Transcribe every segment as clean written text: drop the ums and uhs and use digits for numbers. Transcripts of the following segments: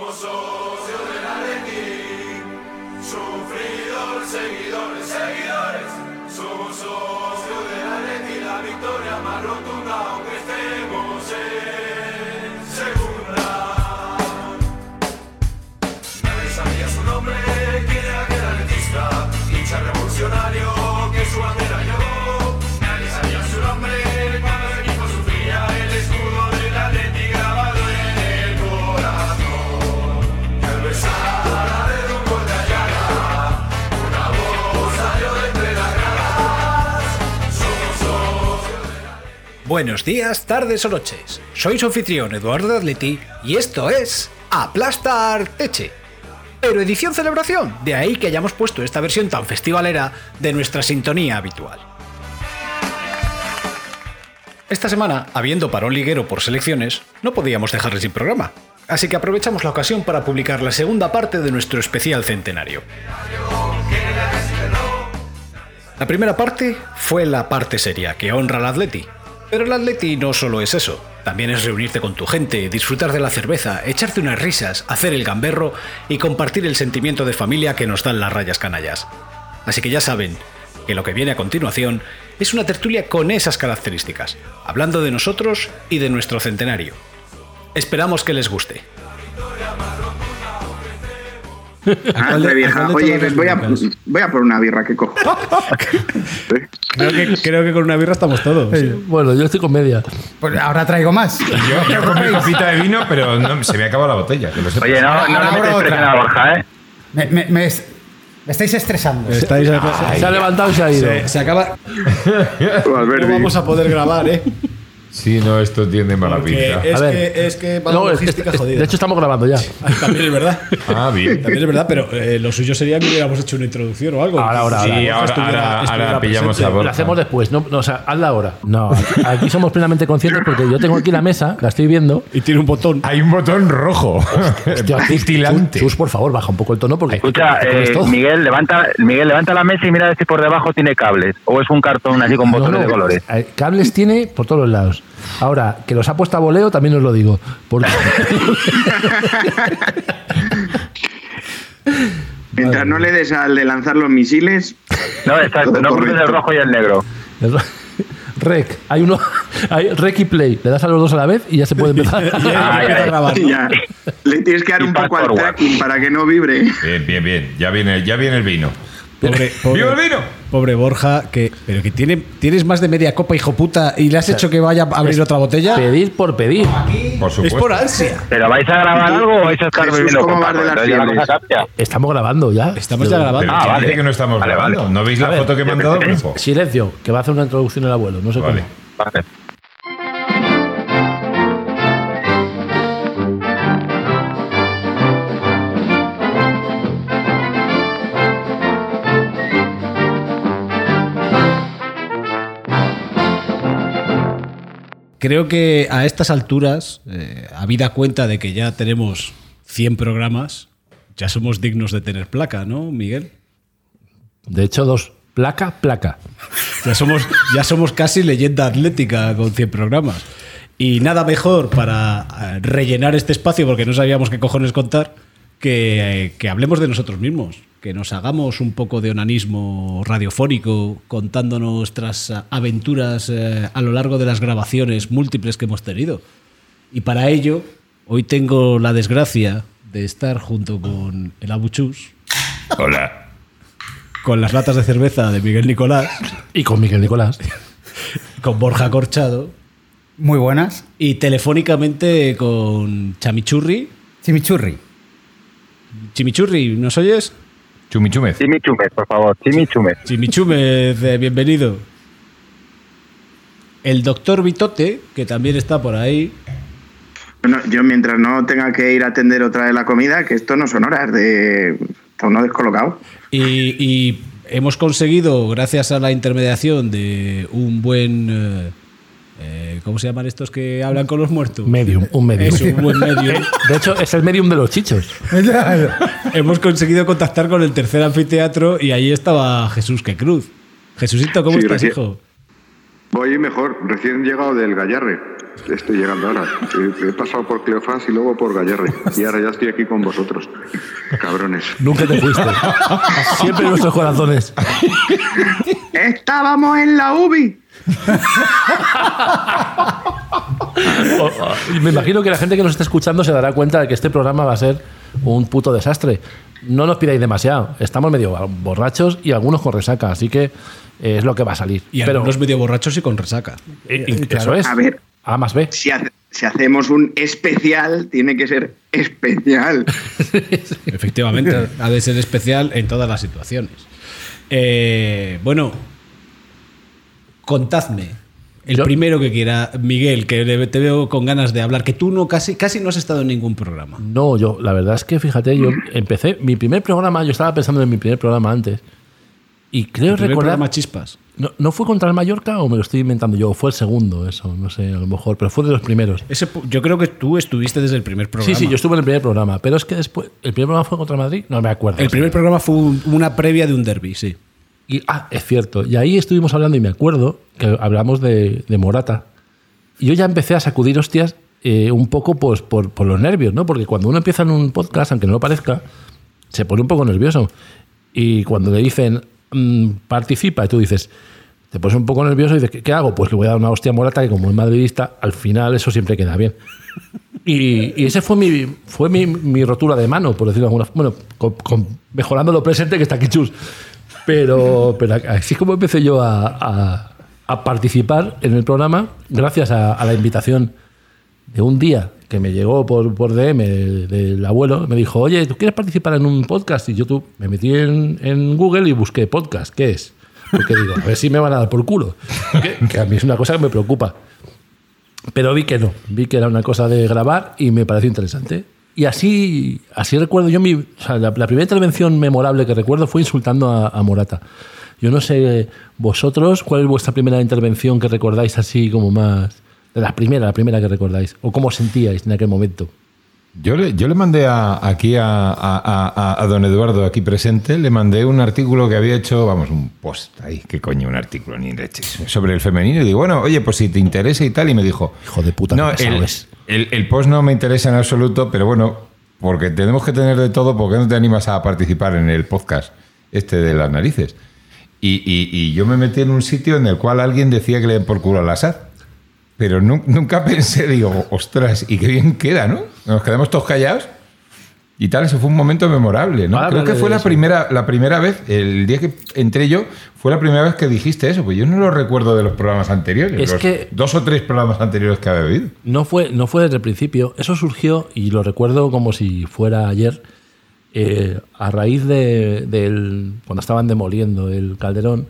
Somos socios del Atleti, sufridor, seguidores, seguidores. Somos socios del Atleti, la victoria más rotunda aunque estemos en segunda. Nadie sabía su nombre, quién era aquel atletista, hincha revolucionario que su bandera llevó. Nadie sabía su nombre cuando el equipo sufría, el escudo del Atleti grabado en el corazón. Y al besar la red un gol de Ayala, una voz salió de entre las gradas. Somos socios del Atleti. Buenos días, tardes o noches. Soy su anfitrión Eduardo Atleti y esto es Aplastar Teche. Pero edición celebración, de ahí que hayamos puesto esta versión tan festivalera de nuestra sintonía habitual. Esta semana, habiendo parón liguero por selecciones, no podíamos dejarle sin programa, así que aprovechamos la ocasión para publicar la segunda parte de nuestro especial centenario. La primera parte fue la parte seria, que honra al Atleti. Pero el Atleti no solo es eso, también es reunirte con tu gente, disfrutar de la cerveza, echarte unas risas, hacer el gamberro y compartir el sentimiento de familia que nos dan las rayas canallas. Así que ya saben que lo que viene a continuación es una tertulia con esas características, hablando de nosotros y de nuestro centenario. Esperamos que les guste. Anda, vieja. Oye, voy a por una birra que cojo. Creo que con una birra estamos todos. Bueno, yo estoy con media. Pues ahora traigo más. Yo con mi copita de vino, pero no, se me ha acabado la botella. Que lo sepa. Oye, no le metes presión a Borja, ¿eh? Me estáis estresando. Se ha levantado y se ha ido. Se acaba. Valverde. No vamos a poder grabar, ¿eh? Sí, no, esto tiene mala pinta. Es que va la logística jodida. De hecho, estamos grabando ya. También es verdad. Ah, bien. También es verdad, pero lo suyo sería que hubiéramos hecho una introducción o algo. Ahora. Sí, ahora pillamos a Borja. Lo hacemos después. No, o sea, hazla ahora. No, aquí somos plenamente conscientes porque yo tengo aquí la mesa, la estoy viendo. Y tiene un botón. Hay un botón rojo. Hostia, Titilante. Chus, por favor, baja un poco el tono porque... Escucha, Miguel, levanta la mesa y mira si por debajo tiene cables. O es un cartón así con botones de colores. Cables tiene por todos los lados. Ahora, que los ha puesto a voleo, también os lo digo. Porque... Mientras no le des al de lanzar los misiles. No, exacto, no cruces el rojo y el negro. Rec, hay uno, hay Rec y Play. Le das a los dos a la vez y ya se puede empezar. a grabar, ¿no? Ya. Le tienes que dar un poco al tracking para que no vibre. Bien. Ya viene el vino. ¡Viva el vino! Pobre Borja, pero que tienes más de media copa, hijo puta, y le has hecho que vaya a abrir otra botella. Pedir por pedir. Por supuesto. Es por ansia. ¿Pero vais a grabar algo o vais a estar bebiendo ¿cómo copa? vas de las Entonces ya la fieles? cosa cambia. Estamos grabando ya. Estamos ya grabando. Pero ¿quién vale. dice que no estamos Vale, grabando? vale. ¿No veis la A ver, foto que me han dado al grupo? Silencio, que va a hacer una introducción el abuelo. No sé Vale. cómo. Vale. Creo que a estas alturas, habida cuenta de que ya tenemos 100 programas, ya somos dignos de tener placa, ¿no, Miguel? De hecho, dos. Placa. Ya somos casi leyenda atlética con 100 programas. Y nada mejor para rellenar este espacio, porque no sabíamos qué cojones contar, que hablemos de nosotros mismos, que nos hagamos un poco de onanismo radiofónico contando nuestras aventuras a lo largo de las grabaciones múltiples que hemos tenido. Y para ello, hoy tengo la desgracia de estar junto con el Abuchus. Hola. Con las latas de cerveza de Miguel Nicolás. Y con Miguel Nicolás. Con Borja Corchado. Muy buenas. Y telefónicamente con Chimichurri. Chimichurri, ¿nos oyes? Chumichúmez. Chimichúmez, por favor. Chimichúmez. Chimichúmez, bienvenido. El doctor Vitote, que también está por ahí. Bueno, yo mientras no tenga que ir a atender otra vez la comida, que esto no son horas de... Está uno descolocado. Y hemos conseguido, gracias a la intermediación de un buen... ¿cómo se llaman estos que hablan con los muertos? Un medium. Es un buen medium. De hecho, es el medium de los chichos. Hemos conseguido contactar con el tercer anfiteatro y ahí estaba Jesús que Cruz. Jesucito, ¿cómo estás, hijo? Voy mejor, recién llegado del Gallarre. estoy llegando ahora. He pasado por Cleofás y luego por Gallarre. Y ahora ya estoy aquí con vosotros. Cabrones. Nunca te fuiste. Siempre en nuestros corazones. ¡Estábamos en la UBI! Me imagino que la gente que nos está escuchando se dará cuenta de que este programa va a ser un puto desastre. No nos pidáis demasiado. Estamos medio borrachos y algunos con resaca, así que es lo que va a salir. Y algunos medio borrachos y con resaca. Eso es. A ver, A más B. si hacemos un especial, tiene que ser especial. Efectivamente, ha de ser especial en todas las situaciones. Bueno, contadme. El primero que quiera, Miguel, que te veo con ganas de hablar, que tú no casi no has estado en ningún programa. No, la verdad es que, fíjate, yo empecé mi primer programa, yo estaba pensando en mi primer programa antes, y creo recordar... programa Chispas. ¿No fue contra el Mallorca o me lo estoy inventando yo? Fue el segundo, eso, no sé, a lo mejor, pero fue de los primeros. Yo creo que tú estuviste desde el primer programa. Sí, yo estuve en el primer programa, pero es que después, ¿el primer programa fue contra Madrid? No me acuerdo. El primer programa fue una previa de un derbi, sí. Y, es cierto. Y ahí estuvimos hablando y me acuerdo que hablamos de Morata. Y yo ya empecé a sacudir hostias un poco pues, por los nervios, ¿no? Porque cuando uno empieza en un podcast, aunque no lo parezca, se pone un poco nervioso. Y cuando le dicen participa y tú dices, te pones un poco nervioso y dices, ¿qué hago? Pues le voy a dar una hostia a Morata, que como es madridista, al final eso siempre queda bien. Y ese fue mi rotura de mano, por decirlo de alguna forma. Bueno, mejorando lo presente, que está aquí Chus. Pero así es como empecé yo a participar en el programa, gracias a la invitación de un día que me llegó por DM del abuelo. Me dijo, oye, ¿tú quieres participar en un podcast? Y yo me metí en Google y busqué podcast. ¿Qué es? Porque digo, a ver si me van a dar por culo. Que a mí es una cosa que me preocupa. Pero vi que no. Vi que era una cosa de grabar y me pareció interesante. Y así recuerdo yo la primera intervención memorable que recuerdo fue insultando a Morata. Yo no sé, vosotros, ¿cuál es vuestra primera intervención que recordáis así como más... la primera que recordáis? ¿O cómo sentíais en aquel momento? Yo le mandé aquí a don Eduardo, aquí presente, le mandé un artículo que había hecho, un post ahí, qué coño, un artículo, ni leches, sobre el femenino. Y digo, bueno, oye, pues si te interesa y tal, y me dijo... Hijo de puta, no, el post no me interesa en absoluto, pero bueno, porque tenemos que tener de todo, ¿por qué no te animas a participar en el podcast de las narices? Y yo me metí en un sitio en el cual alguien decía que le den por culo al Assad. Pero nunca pensé, digo, ostras, y qué bien queda, ¿no? Nos quedamos todos callados y tal. Eso fue un momento memorable, ¿no? Creo que fue la primera vez, el día que entré yo, fue la primera vez que dijiste eso. Pues yo no lo recuerdo de los programas anteriores. Es los que 2 o 3 programas anteriores que había oído. No fue desde el principio. Eso surgió, y lo recuerdo como si fuera ayer, a raíz cuando estaban demoliendo el Calderón.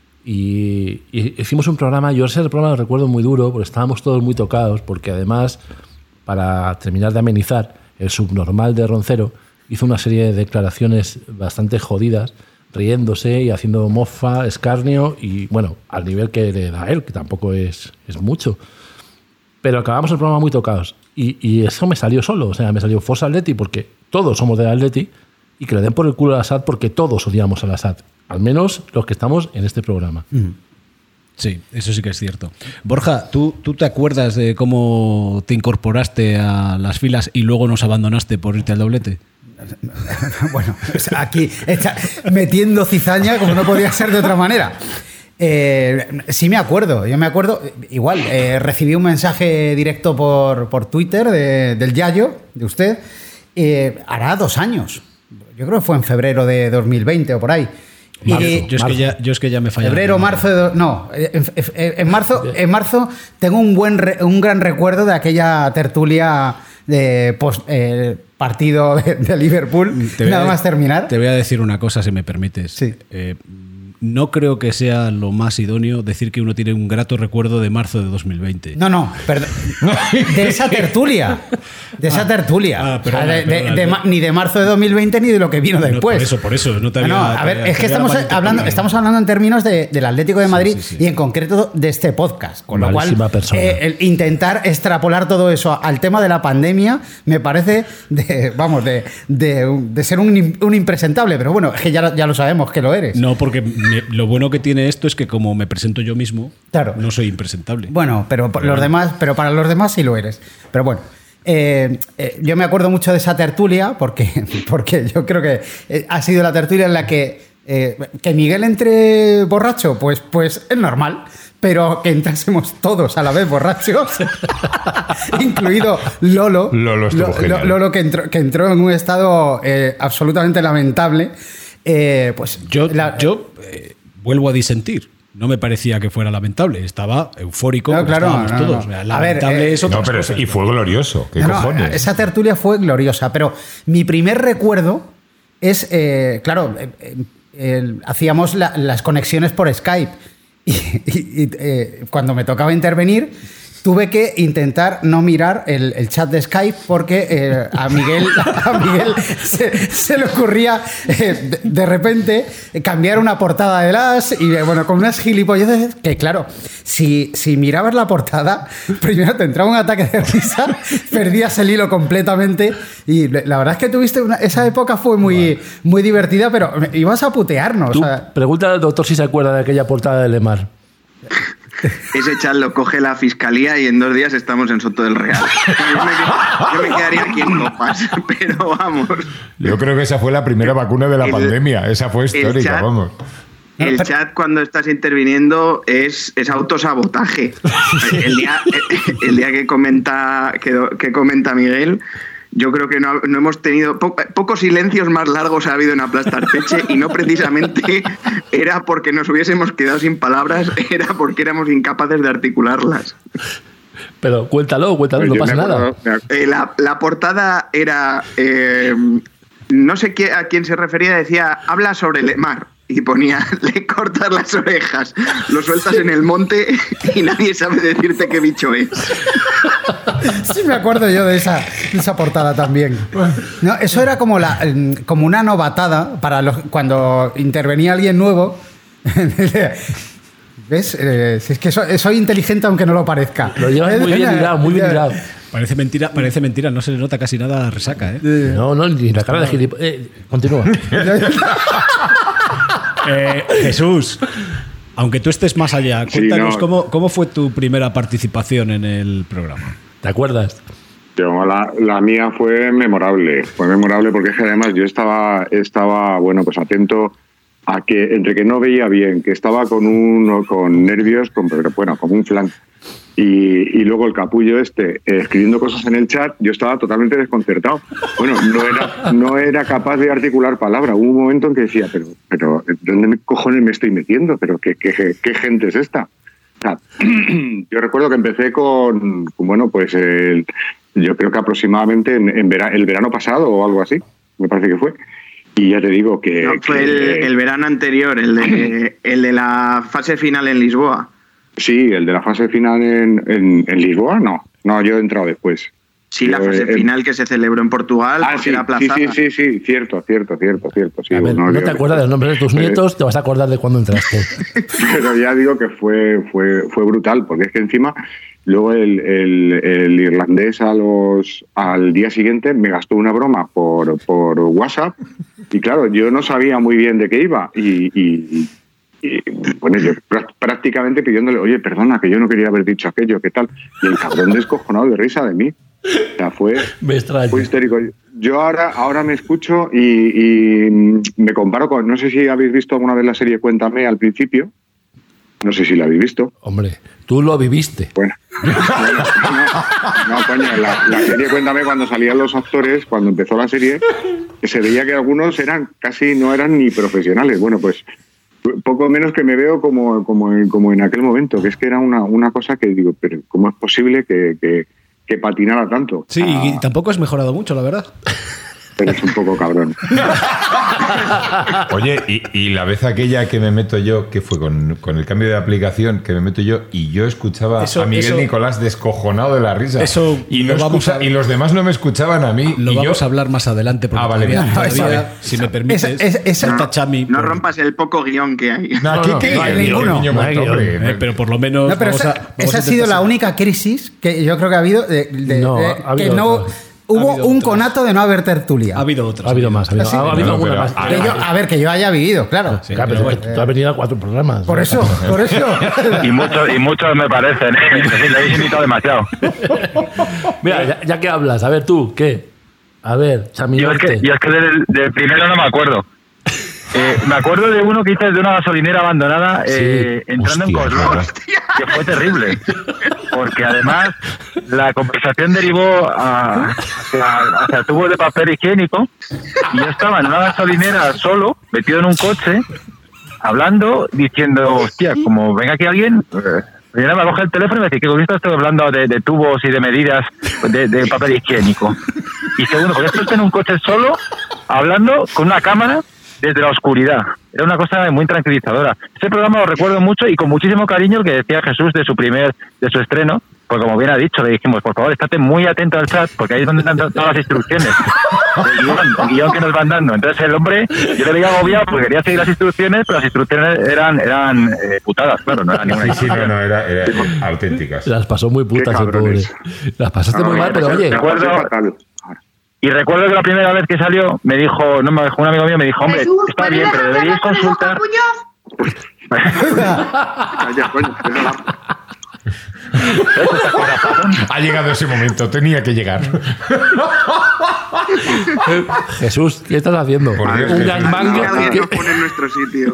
Y hicimos un programa, yo ese programa lo recuerdo muy duro, porque estábamos todos muy tocados, porque además, para terminar de amenizar, el subnormal de Roncero hizo una serie de declaraciones bastante jodidas, riéndose y haciendo mofa, escarnio, y bueno, al nivel que le da él, que tampoco es mucho. Pero acabamos el programa muy tocados. Y eso me salió solo, o sea, me salió Forza Atleti, porque todos somos del Atleti, y que le den por el culo al Assad porque todos odiamos al Assad. Al menos los que estamos en este programa. Sí, eso sí que es cierto. Borja, ¿tú te acuerdas de cómo te incorporaste a las filas y luego nos abandonaste por irte al doblete? Bueno, pues aquí metiendo cizaña como no podía ser de otra manera. Sí me acuerdo, yo me acuerdo. Igual, recibí un mensaje directo por Twitter del Yayo, de usted, hará 2 años. Yo creo que fue en febrero de 2020 o por ahí. Yo es que ya me fallé. Febrero, marzo. En marzo tengo un gran recuerdo de aquella tertulia de partido de Liverpool. Nada más terminar. Te voy a decir una cosa, si me permites. Sí. No creo que sea lo más idóneo decir que uno tiene un grato recuerdo de marzo de 2020. No, perdón. De esa tertulia. De esa tertulia. Perdona, Ni de marzo de 2020 ni de lo que vino después. Por eso. No te había, a ver, es que estamos hablando en términos del Atlético de Madrid y en concreto de este podcast. Con lo cual, el intentar extrapolar todo eso al tema de la pandemia me parece de ser un impresentable. Pero bueno, es que ya lo sabemos que lo eres. No, porque lo bueno que tiene esto es que como me presento yo mismo, claro, no soy impresentable. Bueno, pero para los demás sí lo eres. Pero bueno. Yo me acuerdo mucho de esa tertulia porque yo creo que ha sido la tertulia en la que Miguel entre borracho, pues es normal, pero que entrásemos todos a la vez borrachos, incluido Lolo. Lolo que entró en un estado absolutamente lamentable. Pues yo vuelvo a disentir. No me parecía que fuera lamentable, estaba eufórico. No, claro, todos. O sea, lamentable es otra cosa. Y fue glorioso. ¿Qué cojones? Esa tertulia fue gloriosa, pero mi primer recuerdo es, claro, hacíamos las conexiones por Skype y cuando me tocaba intervenir tuve que intentar no mirar el chat de Skype porque a Miguel se le ocurría de repente cambiar una portada de y bueno, con unas gilipolleces que claro, si mirabas la portada, primero te entraba un ataque de risa, perdías el hilo completamente y la verdad es que tuviste esa época fue muy divertida, pero ibas a putearnos. Pregúntale al doctor si se acuerda de aquella portada de Lemar. Ese chat lo coge la fiscalía y en 2 días estamos en Soto del Real. Yo me quedaría aquí en Copas, pero vamos. Yo creo que esa fue la primera vacuna de la pandemia. Esa fue histórica, vamos. El chat cuando estás interviniendo es autosabotaje. El día que comenta Miguel, yo creo que no hemos tenido... Pocos silencios más largos ha habido en Aplastarteche y no precisamente era porque nos hubiésemos quedado sin palabras, era porque éramos incapaces de articularlas. Pero cuéntalo, no pasa nada. La portada era... no sé a quién se refería, decía, habla sobre Lemar. Y ponía, le cortas las orejas, lo sueltas en el monte y nadie sabe decirte qué bicho es. Sí, me acuerdo yo de esa portada también. No, eso era como una novatada para cuando intervenía alguien nuevo. ¿Ves? Si es que soy inteligente aunque no lo parezca. Lo llevas muy bien mirado, muy bien mirado. Parece mentira, no se le nota casi nada resaca, ¿eh? No, ni la cara de gilipollas. Continúa. Jesús, aunque tú estés más allá, cuéntanos cómo fue tu primera participación en el programa. ¿Te acuerdas? La mía fue memorable porque es que además yo estaba pues atento a que entre que no veía bien, que estaba con nervios, como un flan. Y luego el capullo escribiendo cosas en el chat, yo estaba totalmente desconcertado. Bueno, no era capaz de articular palabra. Hubo un momento en que decía, pero ¿dónde cojones me estoy metiendo? ¿Pero qué gente es esta? O sea, yo recuerdo que empecé con yo creo que aproximadamente el verano pasado o algo así, me parece que fue. Y ya te digo que... No, fue el verano anterior, el de la fase final en Lisboa. Sí, el de la fase final en Lisboa, no, yo he entrado después. Sí, la fase final que se celebró en Portugal, sí, era aplazada. Sí, cierto. Sí, a ver, no te acuerdas del nombre de tus nietos, te vas a acordar de cuándo entraste. Pero ya digo que fue brutal, porque es que encima luego el irlandés al día siguiente me gastó una broma por WhatsApp y claro, yo no sabía muy bien de qué iba y bueno, yo prácticamente pidiéndole, oye, perdona, que yo no quería haber dicho aquello, ¿qué tal? Y el cabrón descojonado de risa de mí. O sea, fue histérico. Yo ahora me escucho y me comparo con, no sé si habéis visto alguna vez la serie Cuéntame al principio. No sé si la habéis visto. Hombre, tú lo viviste. Bueno, no, coño, la serie Cuéntame, cuando salían los actores, cuando empezó la serie, que se veía que algunos no eran ni profesionales. Bueno, pues poco menos que me veo como en aquel momento, que es que era una cosa que digo, pero ¿cómo es posible que patinara tanto? Sí, y tampoco has mejorado mucho, la verdad. Eres un poco cabrón. Oye, y la vez aquella que me meto yo, que fue con el cambio de aplicación, que me meto yo, y yo escuchaba a Miguel Nicolás descojonado de la risa. Eso y, lo vamos y los demás no me escuchaban a mí. Lo y vamos yo... a hablar más adelante, porque vale, todavía, si me permites, está Chami. No rompas el poco guión que hay. No, no hay ninguno. Niño No hay muerto, guión. hombre. Pero por lo menos. No, pero vamos esa a ha sido intentar la ser- única crisis que yo creo que ha habido. No, ha habido que no otras. hubo Ha habido un otras. conato de no haber tertulia. Ha habido otras. Ha habido más. Ha habido, Sí, ha habido no, alguna pero- más. A ver, que yo haya vivido, claro. Sí, Claro, pero pero bueno. tú has venido a 4 programas. Por eso. Y muchos me parecen, ¿eh? Es decir, le habéis invitado demasiado. Mira, ya que hablas, a ver tú, ¿qué? A ver, Chami Yo es Norte. que del primero no me acuerdo. Me acuerdo de uno que hice de una gasolinera abandonada Sí. entrando en Hostia, Cosmos, que fue terrible. Porque además la conversación derivó hacia tubos de papel higiénico y yo estaba en una gasolinera solo, metido en un coche, hablando, diciendo, hostia, como venga aquí alguien... Primero me coge el teléfono y me dice que con esto estoy hablando de tubos y de medidas de papel higiénico. Y segundo, porque estoy en un coche solo, hablando con una cámara desde la oscuridad. Era una cosa muy tranquilizadora. Ese programa lo recuerdo mucho y con muchísimo cariño el que decía Jesús de su estreno, porque como bien ha dicho, le dijimos, por favor, estate muy atento al chat, porque ahí es donde están todas las instrucciones. El guión que nos van dando. Entonces el hombre, yo le veía agobiado porque quería seguir las instrucciones, pero las instrucciones eran putadas, claro, no eran ninguna Sí, no, eran auténticas. Las pasó muy putas Qué el pobre. cabrones. Las pasaste muy mal, pero oye. recuerdo- Pasé fatal. Y recuerdo que la primera vez que salió, me dijo, un amigo mío me dijo, hombre, está bien, pero deberíais consultar. Calla, coño, que no la- Ha llegado ese momento, tenía que llegar. Jesús, ¿qué estás haciendo? Por Dios, Un Jesús. gangbang. Que alguien nos pone en nuestro sitio.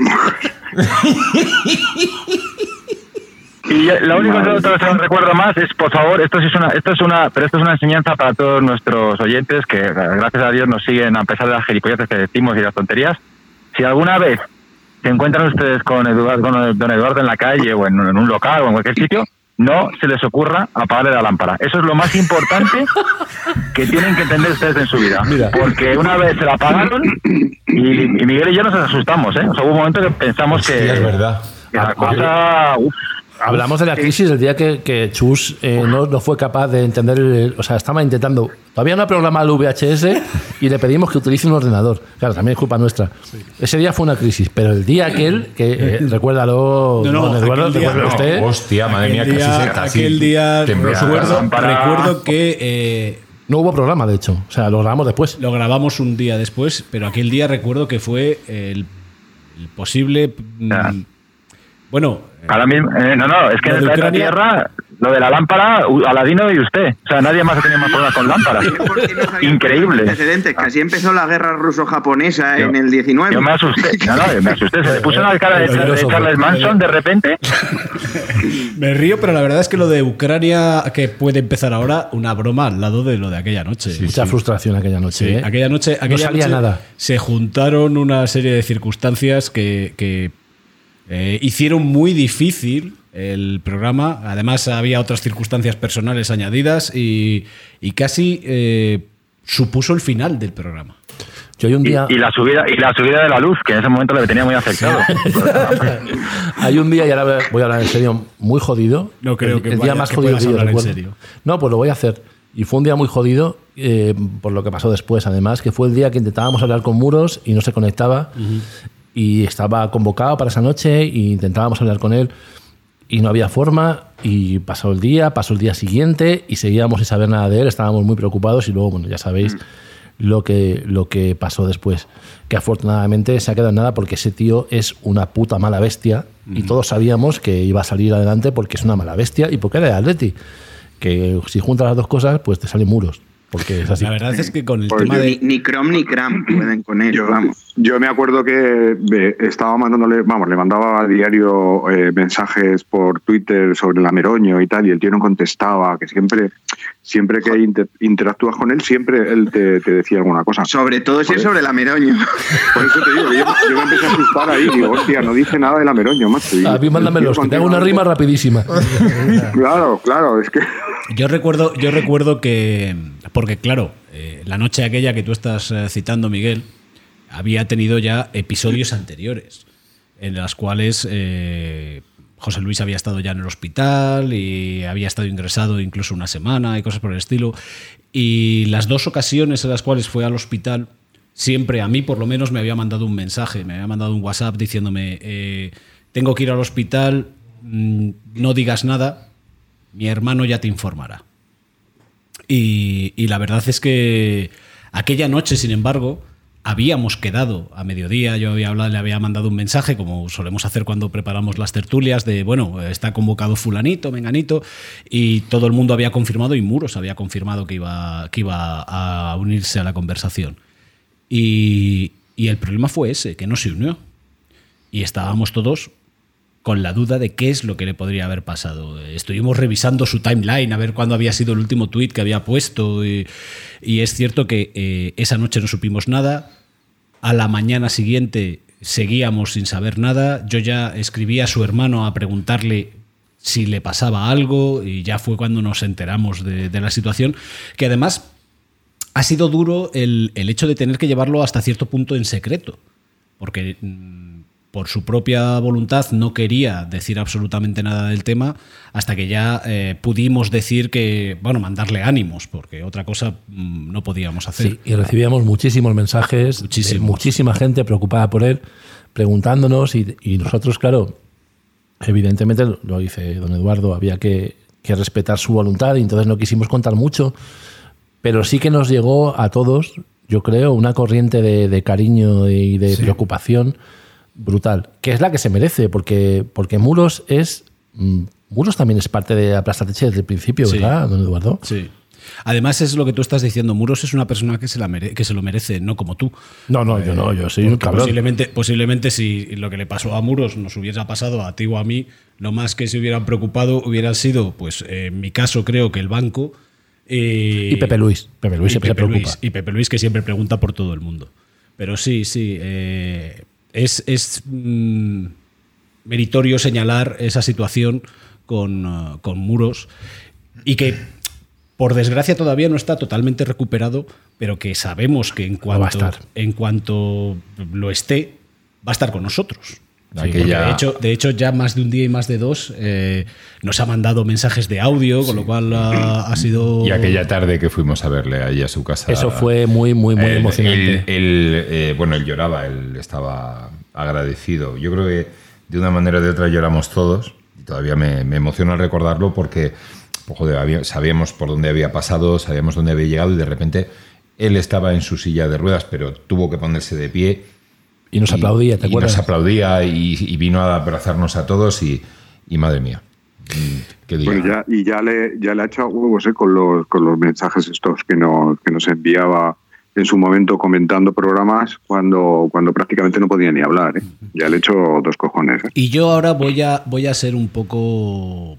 Y la única cosa que recuerdo más es, por favor, esto es una enseñanza para todos nuestros oyentes que, gracias a Dios, nos siguen a pesar de las gilipolleces que decimos y las tonterías. Si alguna vez se encuentran ustedes con don Eduardo en la calle o en un local o en cualquier sitio, no se les ocurra apagarle la lámpara. Eso es lo más importante que tienen que entender ustedes en su vida. Mira. Porque una vez se la apagaron y Miguel y yo nos asustamos, ¿eh? O sea, hubo un momento que pensamos que, Hostia, es verdad. que la cosa... uf, Hablamos de la crisis el día que Chus no fue capaz de entender, o sea, estaba intentando, todavía no ha programado el VHS y le pedimos que utilice un ordenador. Claro, también es culpa nuestra. Ese día fue una crisis, pero el día aquel, recuérdalo, No, don Eduardo, aquel día- recuerde usted. Hostia, madre mía, Aquel día tembló. recuerdo que No hubo programa, de hecho, o sea, lo grabamos después. lo grabamos un día después, pero aquel día recuerdo que fue el posible. Ya. Bueno, Ahora mismo, es que Lo en de el planeta Ucrania- Tierra, lo de la lámpara, Aladino y usted. O sea, nadie más ha tenido más problemas con lámparas. Porque no sabían Increíble. antecedentes. Casi empezó la guerra ruso-japonesa en el 19. Yo me asusté. No, me asusté. Se le puso una cara de Charles Manson de repente. me río, pero la verdad es que lo de Ucrania, que puede empezar ahora, una broma al lado de lo de aquella noche. Mucha frustración aquella noche. Sí, ¿eh? aquella noche no salía noche nada. se juntaron una serie de circunstancias que hicieron muy difícil el programa. Además, había otras circunstancias personales añadidas y casi supuso el final del programa. Yo hay un día. Y la subida de la luz, que en ese momento le tenía muy afectado. Hay un día, y ahora voy a hablar en serio, muy jodido. No creo que el día vaya- más que jodido puedas que yo hablar en recuerdo. serio. No, pues lo voy a hacer. Y fue un día muy jodido por lo que pasó después, además, que fue el día que intentábamos hablar con Muros y no se conectaba. Y estaba convocado para esa noche e intentábamos hablar con él y no había forma. Y pasó el día siguiente y seguíamos sin saber nada de él. Estábamos muy preocupados y luego, bueno, ya sabéis lo que pasó después. Que afortunadamente se ha quedado en nada porque ese tío es una puta mala bestia y todos sabíamos que iba a salir adelante porque es una mala bestia y porque era de Atleti. Que si juntas las dos cosas, pues te salen Muros. Porque es así. La verdad es que con el Pues tema de... Ni Chrome ni Cram pueden con ello, vamos. Yo me acuerdo que estaba mandándole, le mandaba a diario mensajes por Twitter sobre la Meroño y tal, y el tío no contestaba, que siempre que interactúas con él, siempre él te decía alguna cosa. Sobre todo si es sobre la Meroño. Por eso te digo, yo me empecé a asustar ahí, digo, hostia, no dice nada de la Meroño, macho. Y A mí mándamelos, que te hago una rima rapidísima. Claro, es que... Yo recuerdo que, porque claro, la noche aquella que tú estás citando, Miguel, había tenido ya episodios anteriores en las cuales José Luis había estado ya en el hospital y había estado ingresado incluso una semana y cosas por el estilo. Y las 2 ocasiones en las cuales fue al hospital, siempre a mí por lo menos me había mandado un mensaje, me había mandado un WhatsApp diciéndome tengo que ir al hospital, no digas nada, mi hermano ya te informará. Y la verdad es que aquella noche, sin embargo, habíamos quedado a mediodía, yo le había mandado un mensaje, como solemos hacer cuando preparamos las tertulias, de bueno, está convocado fulanito, menganito, y todo el mundo había confirmado, y Muros había confirmado que iba a unirse a la conversación. Y el problema fue ese, que no se unió. Y estábamos todos con la duda de qué es lo que le podría haber pasado. Estuvimos revisando su timeline a ver cuándo había sido el último tuit que había puesto y es cierto que esa noche no supimos nada. A la mañana siguiente seguíamos sin saber nada. Yo ya escribí a su hermano a preguntarle si le pasaba algo y ya fue cuando nos enteramos de la situación, que además ha sido duro el hecho de tener que llevarlo hasta cierto punto en secreto, porque por su propia voluntad no quería decir absolutamente nada del tema hasta que ya pudimos decir que, bueno, mandarle ánimos, porque otra cosa no podíamos hacer. Sí, y recibíamos muchísimos mensajes, muchísima gente preocupada por él, preguntándonos y nosotros, claro, evidentemente, lo dice don Eduardo, había que respetar su voluntad y entonces no quisimos contar mucho, pero sí que nos llegó a todos, yo creo, una corriente de cariño y de preocupación brutal, que es la que se merece, porque Muros también es parte de Aplastateche desde el principio, ¿verdad, don Eduardo? Sí. Además es lo que tú estás diciendo, Muros es una persona que se lo merece, no como tú. Yo soy un cabrón. Posiblemente si lo que le pasó a Muros nos hubiera pasado a ti o a mí, lo más que se hubieran preocupado hubieran sido, pues en mi caso creo que el banco y Pepe Luis. Pepe Luis siempre se preocupa. Y Pepe Luis, que siempre pregunta por todo el mundo. Pero sí, es meritorio señalar esa situación con Muros y que por desgracia todavía no está totalmente recuperado, pero que sabemos que en cuanto lo esté, va a estar con nosotros. De hecho, ya más de un día y más de 2 nos ha mandado mensajes de audio, con lo cual ha sido... Y aquella tarde que fuimos a verle ahí a su casa... Eso fue muy emocionante. Él lloraba, él estaba agradecido. Yo creo que de una manera o de otra lloramos todos, y todavía me emociona recordarlo porque sabíamos por dónde había pasado, sabíamos dónde había llegado, y de repente él estaba en su silla de ruedas, pero tuvo que ponerse de pie. Y nos aplaudía, ¿te acuerdas? Y nos aplaudía y vino a abrazarnos a todos y madre mía. Bueno, ya le ha echado huevos con los mensajes estos que nos enviaba en su momento comentando programas cuando prácticamente no podía ni hablar. Ya le he hecho 2 cojones. Y yo ahora voy a ser un poco...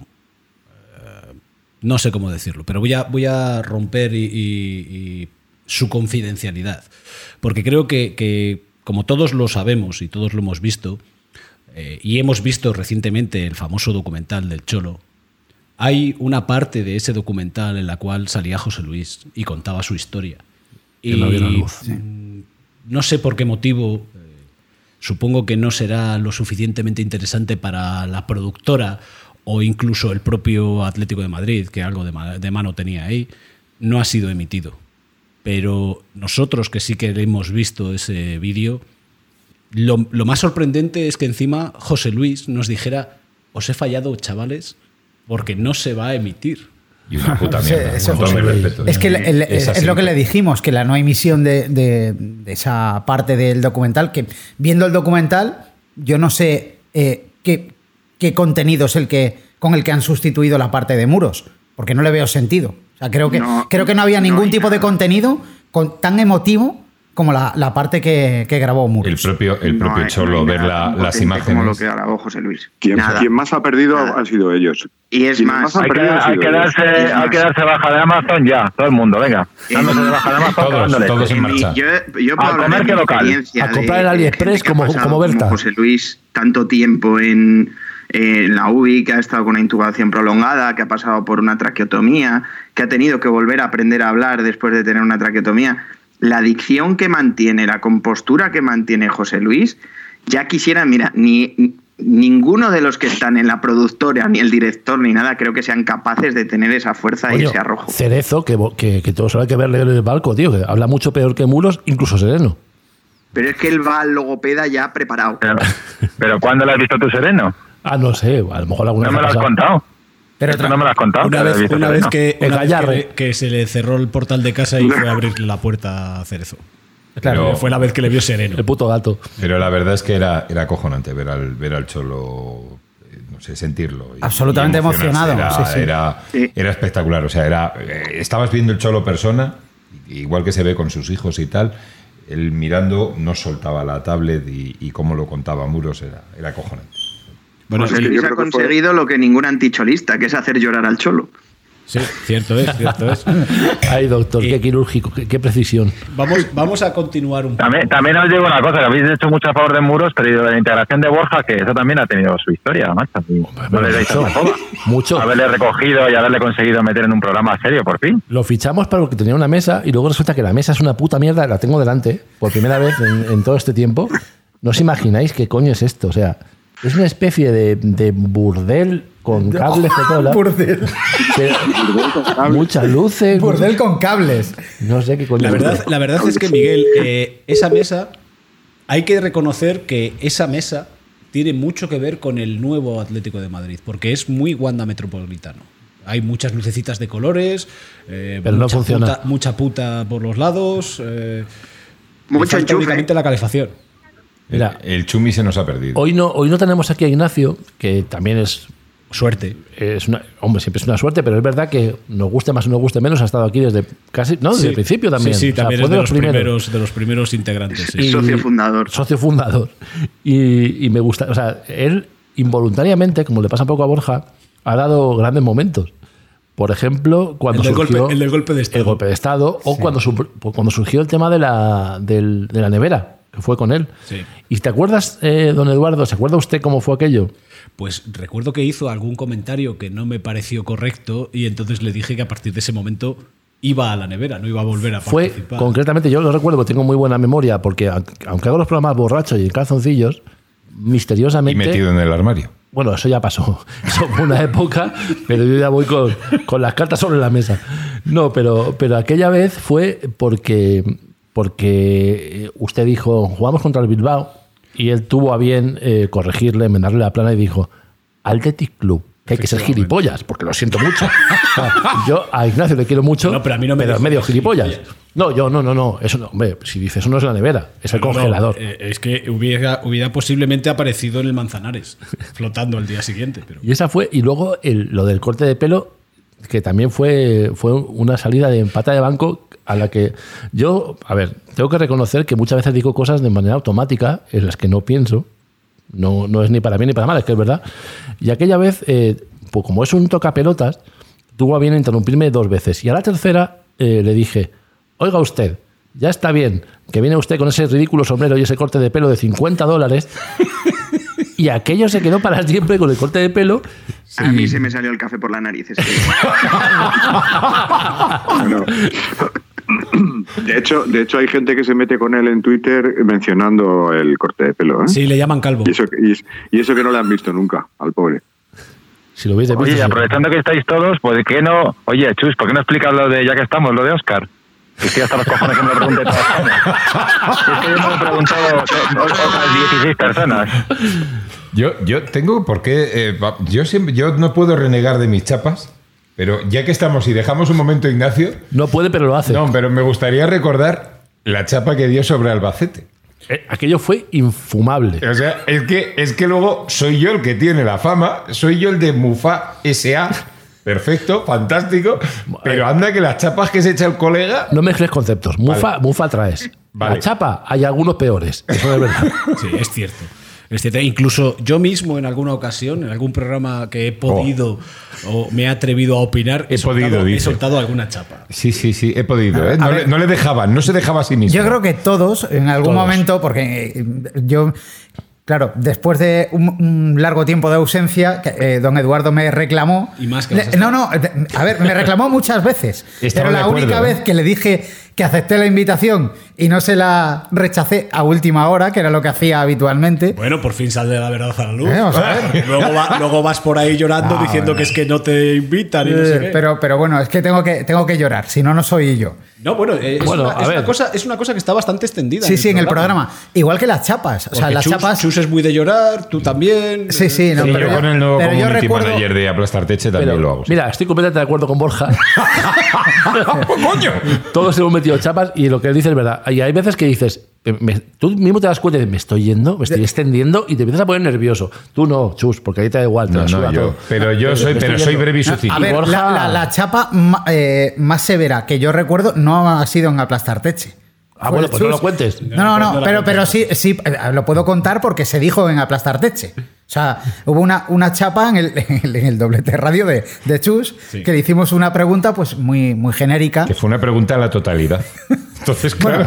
no sé cómo decirlo, pero voy a romper y su confidencialidad. Porque creo que como todos lo sabemos y todos lo hemos visto, y hemos visto recientemente el famoso documental del Cholo, hay una parte de ese documental en la cual salía José Luis y contaba su historia. Y no sé por qué motivo, supongo que no será lo suficientemente interesante para la productora o incluso el propio Atlético de Madrid, que algo de mano tenía ahí, no ha sido emitido. Pero nosotros que sí que hemos visto ese vídeo, lo más sorprendente es que encima José Luis nos dijera: os he fallado, chavales, porque no se va a emitir. Y una puta mierda. Es que es lo que le dijimos, que la no emisión de esa parte del documental, que viendo el documental yo no sé qué contenido es con el que han sustituido la parte de Muros, porque no le veo sentido. O sea, creo que no había ningún tipo de contenido tan emotivo como la parte que grabó Muros. El propio Cholo, ver las imágenes. Como lo que grabó José Luis. Quien más ha perdido han sido ellos. Y es más, hay que darse baja de Amazon ya, todo el mundo, venga. Dándose de baja de Amazon, todos en marcha. Yo puedo hablar de local. experiencia A comprar el AliExpress como Berta. José Luis, tanto tiempo en en la UBI, que ha estado con una intubación prolongada, que ha pasado por una traqueotomía, que ha tenido que volver a aprender a hablar después de tener una traqueotomía. La dicción que mantiene, la compostura que mantiene José Luis, ya quisiera, mira, ninguno de los que están en la productora, ni el director, ni nada, creo que sean capaces de tener esa fuerza y ese arrojo. Cerezo, que todos hay que verle en el palco, tío, que habla mucho peor que Muros, incluso Sereno. Pero es que él va al logopeda ya preparado. Pero ¿cuándo lo has visto tú, Sereno? Ah, no sé, a lo mejor alguna No me lo has pasado. contado. Pero Esto no me lo has contado. Una que lo has vez, visto una Sereno. vez que se le cerró el portal de casa y fue a abrir la puerta a Cerezo. Claro. Pero- Fue la vez que le vio sereno. El puto gato. Pero la verdad es que era acojonante ver al Cholo, no sé, sentirlo. Absolutamente emocionarse. emocionado, Era espectacular. O sea, estabas viendo el Cholo persona, igual que se ve con sus hijos y tal. Él mirando, no soltaba la tablet y cómo lo contaba Muros, era acojonante. Bueno, José sí, Luis yo ha creo que fue- conseguido lo que ningún anticholista, que es hacer llorar al Cholo. sí, cierto es, cierto es. Ay, doctor, qué quirúrgico, qué precisión. Vamos a continuar un poco. También os digo una cosa, que habéis hecho mucho a favor de Muros, pero la integración de Borja, que eso también ha tenido su historia, macho. No le dais tanta joda. Mucho. Haberle recogido y haberle conseguido meter en un programa serio, por fin. Lo fichamos para porque tenía una mesa y luego resulta que la mesa es una puta mierda, la tengo delante por primera vez en todo este tiempo. No os imagináis qué coño es esto. O sea, es una especie de burdel con cables por todos lados. Burdel. Muchas luces. Burdel con cables. No sé qué coño. La verdad es que, Miguel, esa mesa, hay que reconocer que esa mesa tiene mucho que ver con el nuevo Atlético de Madrid, porque es muy Wanda Metropolitano. Hay muchas lucecitas de colores, Pero no funciona. mucha puta por los lados, Mucho le falta enchufe. únicamente la calefacción. Mira, El Chumi se nos ha perdido. hoy no tenemos aquí a Ignacio, que también es Suerte. hombre, siempre es una suerte, pero es verdad que nos guste más o nos guste menos, ha estado aquí desde casi, no, desde el principio también. Sí, O sea, también fue es de los primeros integrantes. Sí. Y- Socio fundador. Socio fundador. Y me gusta, o sea, él involuntariamente, como le pasa un poco a Borja, ha dado grandes momentos. Por ejemplo, cuando El del surgió golpe- el del golpe de Estado. el golpe de Estado, o cuando surgió el tema de la nevera, que fue con él. Sí. ¿Y te acuerdas, don Eduardo, se acuerda usted cómo fue aquello? Pues recuerdo que hizo algún comentario que no me pareció correcto y entonces le dije que a partir de ese momento iba a la nevera, no iba a volver a Fue, participar. concretamente, yo lo recuerdo, porque tengo muy buena memoria, porque aunque hago los programas borrachos y en calzoncillos, Y misteriosamente... metido en el armario. Bueno, eso ya pasó. Eso fue una época, pero yo ya voy con las cartas sobre la mesa. No, pero aquella vez fue porque usted dijo, jugamos contra el Bilbao, y él tuvo a bien corregirle, enmendarle la plana y dijo, Athletic Club, que hay que ser gilipollas, porque lo siento mucho. O sea, yo a Ignacio le quiero mucho, No, pero a mí no me es dijo medio que gilipollas. gilipollas. No, eso no, hombre, si dice eso no es la nevera, es el No, congelador. es que hubiera posiblemente aparecido en el Manzanares, flotando al día siguiente. Pero... Y esa fue, y luego lo del corte de pelo, que también fue una salida de pata de banco a la que yo, a ver, tengo que reconocer que muchas veces digo cosas de manera automática en las que no pienso. No es ni para bien ni para mal, es que es verdad. Y aquella vez, pues como es un tocapelotas, tuvo a bien interrumpirme 2 veces. Y a la tercera le dije, oiga usted, ya está bien, que viene usted con ese ridículo sombrero y ese corte de pelo de $50. Y aquello se quedó para siempre con el corte de pelo. A mí se me salió el café por la nariz. Es que... Bueno, de hecho, hay gente que se mete con él en Twitter mencionando el corte de pelo. ¿eh? Sí, le llaman calvo. Y eso que no le han visto nunca, al pobre. Si lo hubiese visto, Oye, sí. aprovechando que estáis todos, ¿por qué no? Oye, Chus, ¿por qué no explicas lo de, ya que estamos, lo de Óscar? Que estoy hasta los cojones que me lo pregunte toda España. Es que yo me lo he preguntado otras 16 personas. Yo tengo por qué. Yo no puedo renegar de mis chapas, pero ya que estamos y dejamos un momento, Ignacio. No puede, pero lo hace. No, pero me gustaría recordar la chapa que dio sobre Albacete. Aquello fue infumable. O sea, es que luego soy yo el que tiene la fama, soy yo el de Mufa S.A. Perfecto, fantástico. Pero anda que las chapas que se echa el colega. No mezcles conceptos. Mufa traes. Vale. La chapa, hay algunos peores. Eso es verdad. Sí, es cierto. Es cierto. Incluso yo mismo en alguna ocasión, en algún programa que he podido o me he atrevido a opinar, he dice. soltado alguna chapa. Sí, he podido. ¿eh? A ver. No le dejaban, no se dejaba a sí mismo. Yo creo que todos, en algún Todos. momento, porque yo Claro, después de un largo tiempo de ausencia, don Eduardo me reclamó. Y más que vas a estar. No, a ver, me reclamó muchas veces. Estaba Pero de la acuerdo, única vez que le dije que acepté la invitación y no se la rechacé a última hora, que era lo que hacía habitualmente. Bueno, por fin sale la verdad a la luz. Vamos a ver. Luego vas por ahí llorando diciendo que es que no te invitan y no sé qué. Pero bueno, es que tengo que llorar, si no, no soy yo. No, bueno, es una cosa que está bastante extendida. Sí, en el programa. Igual que las chapas. O sea, Porque las chapas. Chus es muy de llorar, tú también. Sí, no, Sí, pero yo con el nuevo pero yo community recuerdo- manager de Aplastar Teche también lo hago. Mira, estoy completamente de acuerdo con Borja. ¡Coño! Todos hemos metido chapas y lo que él dice es verdad. Y hay veces que dices, tú mismo te das cuenta de me estoy yendo, me estoy extendiendo y te empiezas a poner nervioso. Tú no, Chus, porque ahí te da igual. Te la suda todo. Pero yo soy breve y sucinto. A ver, Borja- la chapa más severa que yo recuerdo no ha sido en Aplastar Teche. Ah, bueno, pues no lo cuentes. No, pero sí, lo puedo contar porque se dijo en Aplastar Teche. O sea, hubo una chapa en el doblete radio de Chus, que le hicimos una pregunta pues muy genérica. Que fue una pregunta a la totalidad. Entonces, claro.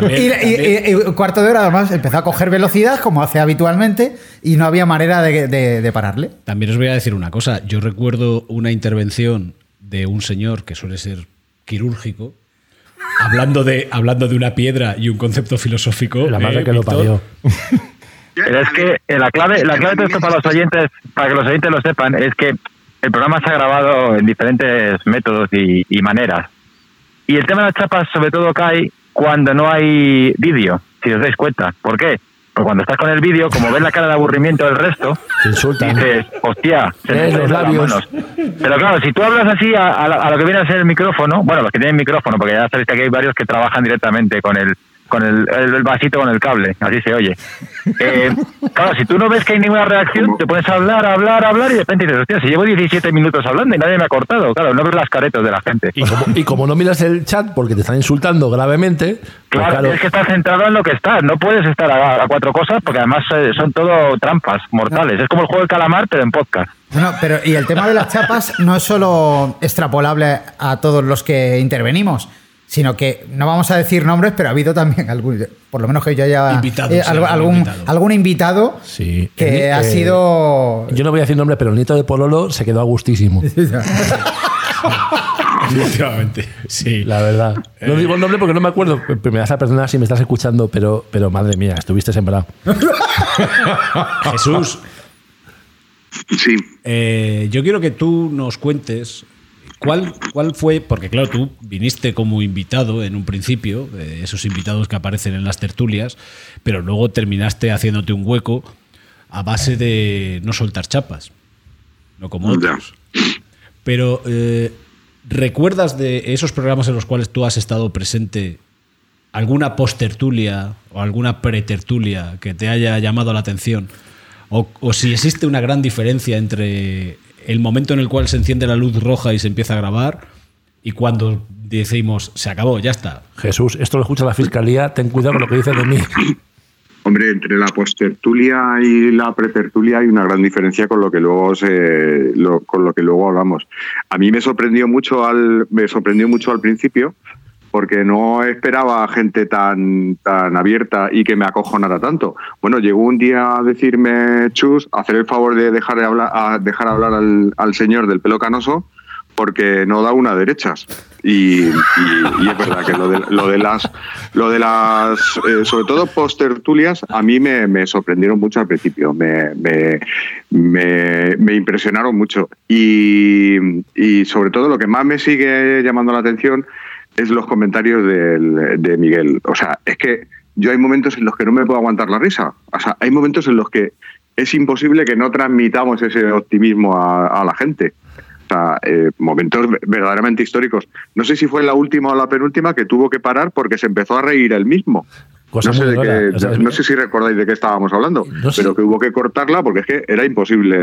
Y un cuarto de hora además empezó a coger velocidad como hace habitualmente y no había manera de pararle. También os voy a decir una cosa. Yo recuerdo una intervención de un señor que suele ser quirúrgico, hablando de una piedra y un concepto filosófico. La madre que lo Víctor. parió. Pero es que la clave de esto para los oyentes, para que los oyentes lo sepan, es que el programa se ha grabado en diferentes métodos y maneras. Y el tema de las chapas sobre todo cae cuando no hay vídeo, si os dais cuenta. ¿Por qué? Porque cuando estás con el vídeo, como ves la cara de aburrimiento del resto, Te insultan. dices, hostia, se me Los salen las labios. manos. Pero claro, si tú hablas así a lo que viene a ser el micrófono, bueno, los que tienen micrófono, porque ya sabéis que aquí hay varios que trabajan directamente con el vasito con el cable, así se oye. Claro, si tú no ves que hay ninguna reacción, te pones a hablar y de repente dices, hostia, si llevo 17 minutos hablando y nadie me ha cortado. Claro, no ves las caretas de la gente. Y como no miras el chat porque te están insultando gravemente, pues Claro, tienes que estar centrado en lo que estás. No puedes estar a cuatro cosas porque además son todo trampas mortales. Es como el juego del calamar, pero en podcast. No, pero y el tema de las chapas no es solo extrapolable a todos los que intervenimos, sino que no vamos a decir nombres, pero ha habido también algún, por lo menos que yo haya Invitados, sí, algún invitado Sí. que ha sido. Yo no voy a decir nombre, pero el nieto de Pololo se quedó a gustísimo. Definitivamente. Sí. La verdad. No digo el nombre porque no me acuerdo. Me vas a perdonar si me estás escuchando, pero madre mía, estuviste sembrado. Jesús, Sí. yo quiero que tú nos cuentes cuál fue, porque claro, tú viniste como invitado en un principio, esos invitados que aparecen en las tertulias, pero luego terminaste haciéndote un hueco a base de no soltar chapas, no como Ya. otros. Pero ¿recuerdas de esos programas en los cuales tú has estado presente alguna post-tertulia o alguna pre-tertulia que te haya llamado la atención? O si existe una gran diferencia entre el momento en el cual se enciende la luz roja y se empieza a grabar y cuando decimos, se acabó, ya está. Jesús, esto lo escucha la fiscalía, ten cuidado con lo que dices de mí. Hombre, entre la post-tertulia y la pre-tertulia hay una gran diferencia con lo que luego con lo que luego hablamos. A mí me sorprendió mucho al principio, porque no esperaba gente tan abierta y que me acojonara tanto. Bueno, llegó un día a decirme, Chus, hacer el favor de dejar hablar al señor del pelo canoso, porque no da una derechas. Y es verdad que lo de las sobre todo post-tertulias, a mí me sorprendieron mucho al principio, me impresionaron mucho. Y sobre todo lo que más me sigue llamando la atención es los comentarios de Miguel. O sea, es que yo hay momentos en los que no me puedo aguantar la risa. O sea, hay momentos en los que es imposible que no transmitamos ese optimismo a la gente. O sea, momentos verdaderamente históricos. No sé si fue la última o la penúltima que tuvo que parar porque se empezó a reír él mismo. Cosa No sé, muy rara. O sea, no sé si recordáis de qué estábamos hablando, No sé. pero que hubo que cortarla porque es que era imposible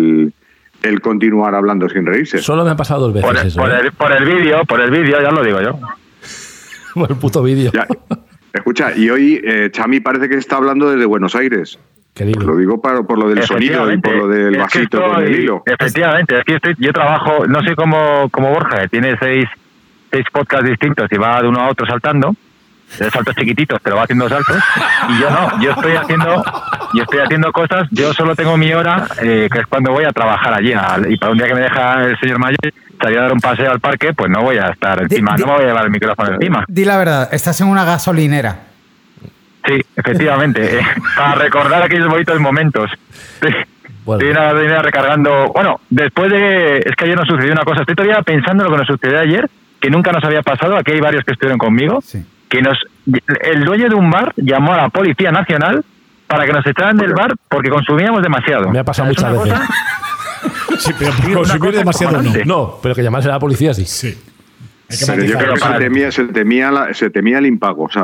el continuar hablando sin reírse. Solo me ha pasado 2 veces eso. Por el vídeo, ya lo digo yo. Por el puto vídeo. Ya, escucha, y hoy Chami parece que está hablando desde Buenos Aires. Querido. Lo digo por lo del sonido y por lo del Es que vasito con el hilo. Efectivamente, es que yo trabajo, no soy como Borja, que tiene seis podcasts distintos y va de uno a otro saltando. de saltos chiquititos, pero va haciendo saltos. Y yo no, yo estoy haciendo cosas. Yo solo tengo mi hora, que es cuando voy a trabajar allí. Y para un día que me deja el señor mayor salir a dar un paseo al parque, pues no voy a estar encima, no me voy a llevar el micrófono encima. Di la verdad, estás en una gasolinera. Sí, efectivamente, para recordar aquellos bonitos momentos. Bueno. Estoy en la gasolinera recargando. Bueno, después de... Es que ayer nos sucedió una cosa. Estoy todavía pensando en lo que nos sucedió ayer, que nunca nos había pasado. Aquí hay varios que estuvieron conmigo. Sí. Que el dueño de un bar llamó a la Policía Nacional para que nos echaran del bar porque consumíamos demasiado. Me ha pasado ¿Es muchas una veces. cosa? Sí, pero Sí, por una consumir cosa demasiado no. acojonante. No, pero que llamarse a la policía sí. Sí. Hay que Pero yo matizar. creo que se temía el impago. O sea,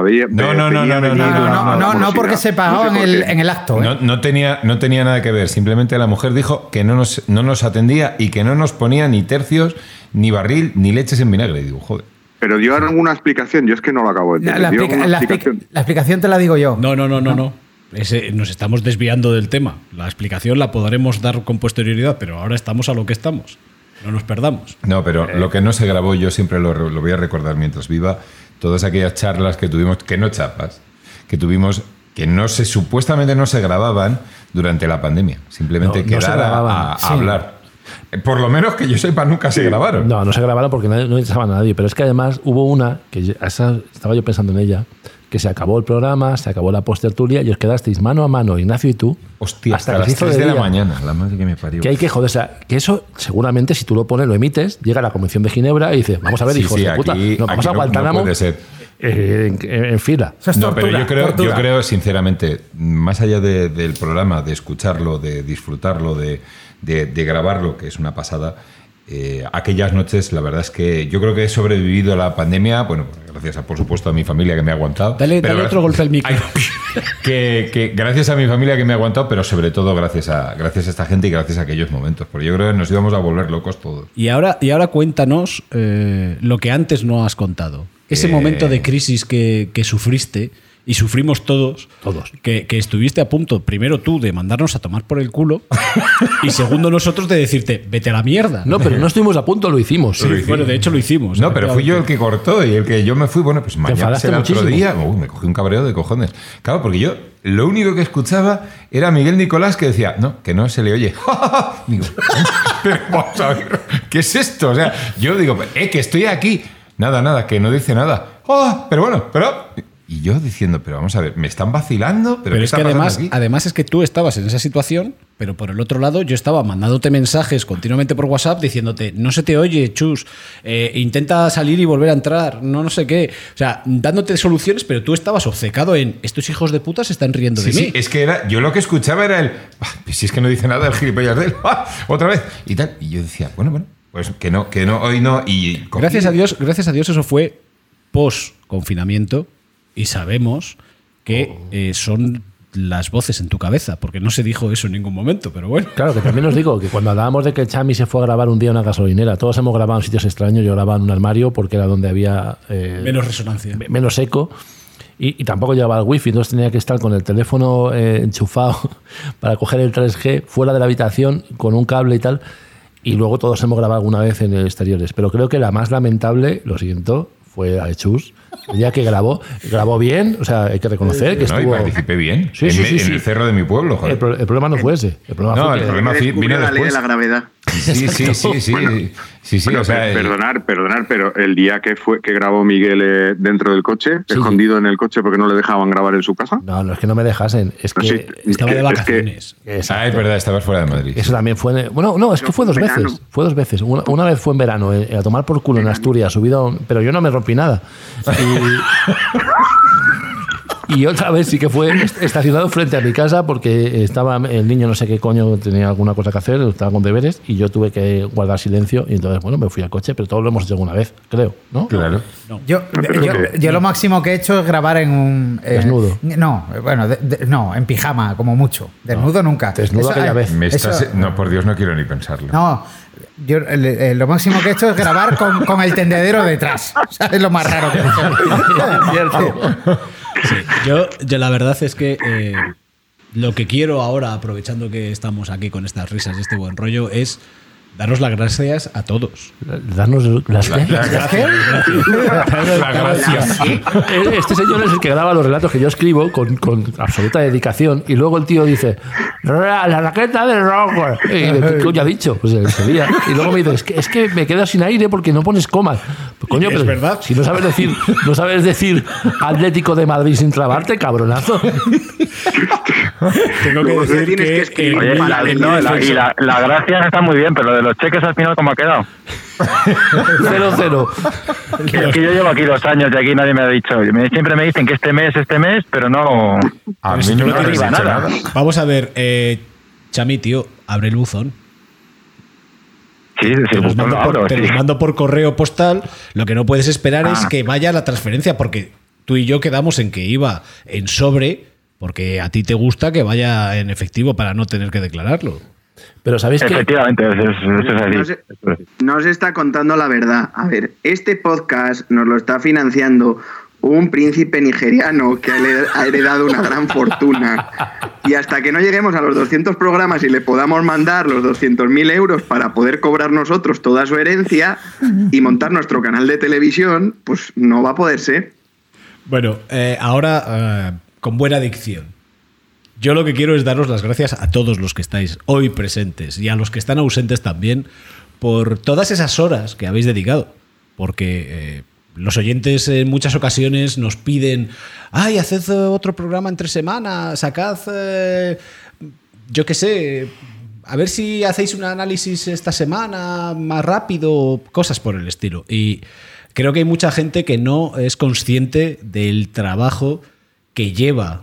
No, porque se pagó en el acto. ¿eh? No tenía nada que ver. Simplemente la mujer dijo que no nos atendía y que no nos ponía ni tercios, ni barril, ni leches en vinagre. Y digo, joder. Pero dio alguna explicación, yo es que no lo acabo de entender. La explicación te la digo yo. No. Nos estamos desviando del tema. La explicación la podremos dar con posterioridad, pero ahora estamos a lo que estamos. No nos perdamos. No, pero lo que no se grabó, yo siempre lo voy a recordar mientras viva, todas aquellas charlas que tuvimos, que no chapas, que tuvimos, que supuestamente no se grababan durante la pandemia. Simplemente No se quedar grababan. a Sí. hablar. Por lo menos que yo sepa, nunca se grabaron. No se grabaron porque no interesaban a nadie. Pero es que además hubo una, estaba yo pensando en ella, que se acabó el programa, se acabó la postertulia y os quedasteis mano a mano, Ignacio y tú, Hostia, hasta que las se hizo 3 de la día. mañana, la madre que me parió. Que hay que joder, o sea, que eso seguramente si tú lo pones, lo emites, llega a la Convención de Ginebra y dice, vamos a ver, hijos de puta, nos vamos a Guantánamo puede ser. en fila. Eso es No, pero tortura, yo creo, sinceramente, más allá del programa, de escucharlo, de disfrutarlo, de grabarlo, que es una pasada, aquellas noches, la verdad es que yo creo que he sobrevivido a la pandemia, bueno, gracias por supuesto a mi familia que me ha aguantado. Dale otro golpe al micro. Que gracias a mi familia que me ha aguantado, pero sobre todo gracias a esta gente y gracias a aquellos momentos, porque yo creo que nos íbamos a volver locos todos. Y ahora cuéntanos lo que antes no has contado. Ese momento de crisis que sufriste y sufrimos todos. Que estuviste a punto, primero tú, de mandarnos a tomar por el culo y segundo nosotros de decirte, vete a la mierda. No, pero no estuvimos a punto, lo hicimos. Sí, bueno, de hecho lo hicimos. No, pero fui yo el que cortó y el que yo me fui. Bueno, pues mañana enfadaste será otro muchísimo. día. Me cogí un cabreo de cojones. Claro, porque yo lo único que escuchaba era Miguel Nicolás que decía, no, que no se le oye. Digo, pero vamos a ver, ¿qué es esto? O sea, yo digo, que estoy aquí. Nada, que no dice nada. Pero bueno, Y yo diciendo, pero vamos a ver, ¿me están vacilando? Pero ¿qué es que está pasando aquí? además es que tú estabas en esa situación, pero por el otro lado yo estaba mandándote mensajes continuamente por WhatsApp diciéndote, no se te oye, chus, intenta salir y volver a entrar, no sé qué. O sea, dándote soluciones, pero tú estabas obcecado en, estos hijos de puta se están riendo de mí. Sí, es que yo lo que escuchaba era pues si es que no dice nada el gilipollas de él, otra vez, y tal. Y yo decía, bueno, pues que no, hoy no. Y Gracias a Dios eso fue post-confinamiento y sabemos que son las voces en tu cabeza, porque no se dijo eso en ningún momento, pero bueno. Claro, que también os digo que cuando hablábamos de que Chami se fue a grabar un día en una gasolinera, todos hemos grabado en sitios extraños, yo grababa en un armario porque era donde había Menos resonancia. menos eco y tampoco llevaba el wifi, entonces tenía que estar con el teléfono enchufado para coger el 3G fuera de la habitación con un cable y tal. Y luego todos hemos grabado alguna vez en exteriores. Pero creo que la más lamentable, lo siento, fue a Chus. El día que grabó bien, o sea, hay que reconocer que no, estuvo... y participé bien. Sí, en el cerro de mi pueblo, joder. El problema no fue ese. El problema No, fue el que- problema vino la ley de después. la gravedad. Sí, Bueno, o sea, perdonar, pero el día que grabó Miguel dentro del coche, Sí. escondido en el coche porque no le dejaban grabar en su casa. No es que no me dejasen. Es Pues que... sí, Estaba de es que- vacaciones. Exacto. es verdad, estabas fuera de Madrid. Eso también fue... Bueno, no, es que fue dos en verano. veces. Fue dos veces. Una vez fue en verano, a tomar por culo en Asturias, subido a pero yo no me rompí nada. Y otra vez sí que fue estacionado frente a mi casa porque estaba el niño no sé qué coño, tenía alguna cosa que hacer, estaba con deberes y yo tuve que guardar silencio y entonces, bueno, me fui al coche, pero todo lo hemos hecho alguna vez, creo, ¿no? Claro. Yo lo máximo que he hecho es grabar en un... Desnudo. No, bueno, no, en pijama, como mucho. Desnudo nunca. Desnudo aquella vez. No, por Dios, no quiero ni pensarlo. No, yo lo máximo que he hecho es grabar con el tendedero detrás. O sea, es lo más raro que he hecho. Sí, yo la verdad es que lo que quiero ahora, aprovechando que estamos aquí con estas risas y este buen rollo, es daros las gracias a todos. Darnos las La gracia. Este señor es el que graba los relatos que yo escribo con absoluta dedicación y luego el tío dice la raqueta del rojo. Y ¿qué coño ha dicho? Pues ese día. Y luego me dice, es que me quedo sin aire porque no pones comas. Pues, coño, Es pero verdad. si no sabes decir Atlético de Madrid sin trabarte, cabronazo. Tengo que Luego decir tienes que que escribir Oye, para y la gracia está muy bien, pero lo de los cheques al final, ¿cómo ha quedado? 0-0. Es que yo llevo aquí 2 años y aquí nadie me ha dicho. Siempre me dicen que este mes, pero no. A mí si no tú me no habéis tienes dicho nada. nada. Vamos a ver, Chami, tío, abre el buzón. Sí, Te los lo mando abro, te sí. los mando por correo postal. Lo que no puedes esperar es que vaya la transferencia, porque tú y yo quedamos en que iba en sobre, porque a ti te gusta que vaya en efectivo para no tener que declararlo. Pero ¿sabéis qué? Efectivamente, eso es así. No se está contando la verdad. A ver, este podcast nos lo está financiando un príncipe nigeriano que ha heredado una gran fortuna. Y hasta que no lleguemos a los 200 programas y le podamos mandar los 200.000 euros para poder cobrar nosotros toda su herencia y montar nuestro canal de televisión, pues no va a poder ser. Bueno, ahora con buena dicción. Yo lo que quiero es daros las gracias a todos los que estáis hoy presentes y a los que están ausentes también por todas esas horas que habéis dedicado. Porque los oyentes en muchas ocasiones nos piden, ¡ay, haced otro programa entre semanas! Sacad, yo qué sé, a ver si hacéis un análisis esta semana más rápido, cosas por el estilo. Y creo que hay mucha gente que no es consciente del trabajo que lleva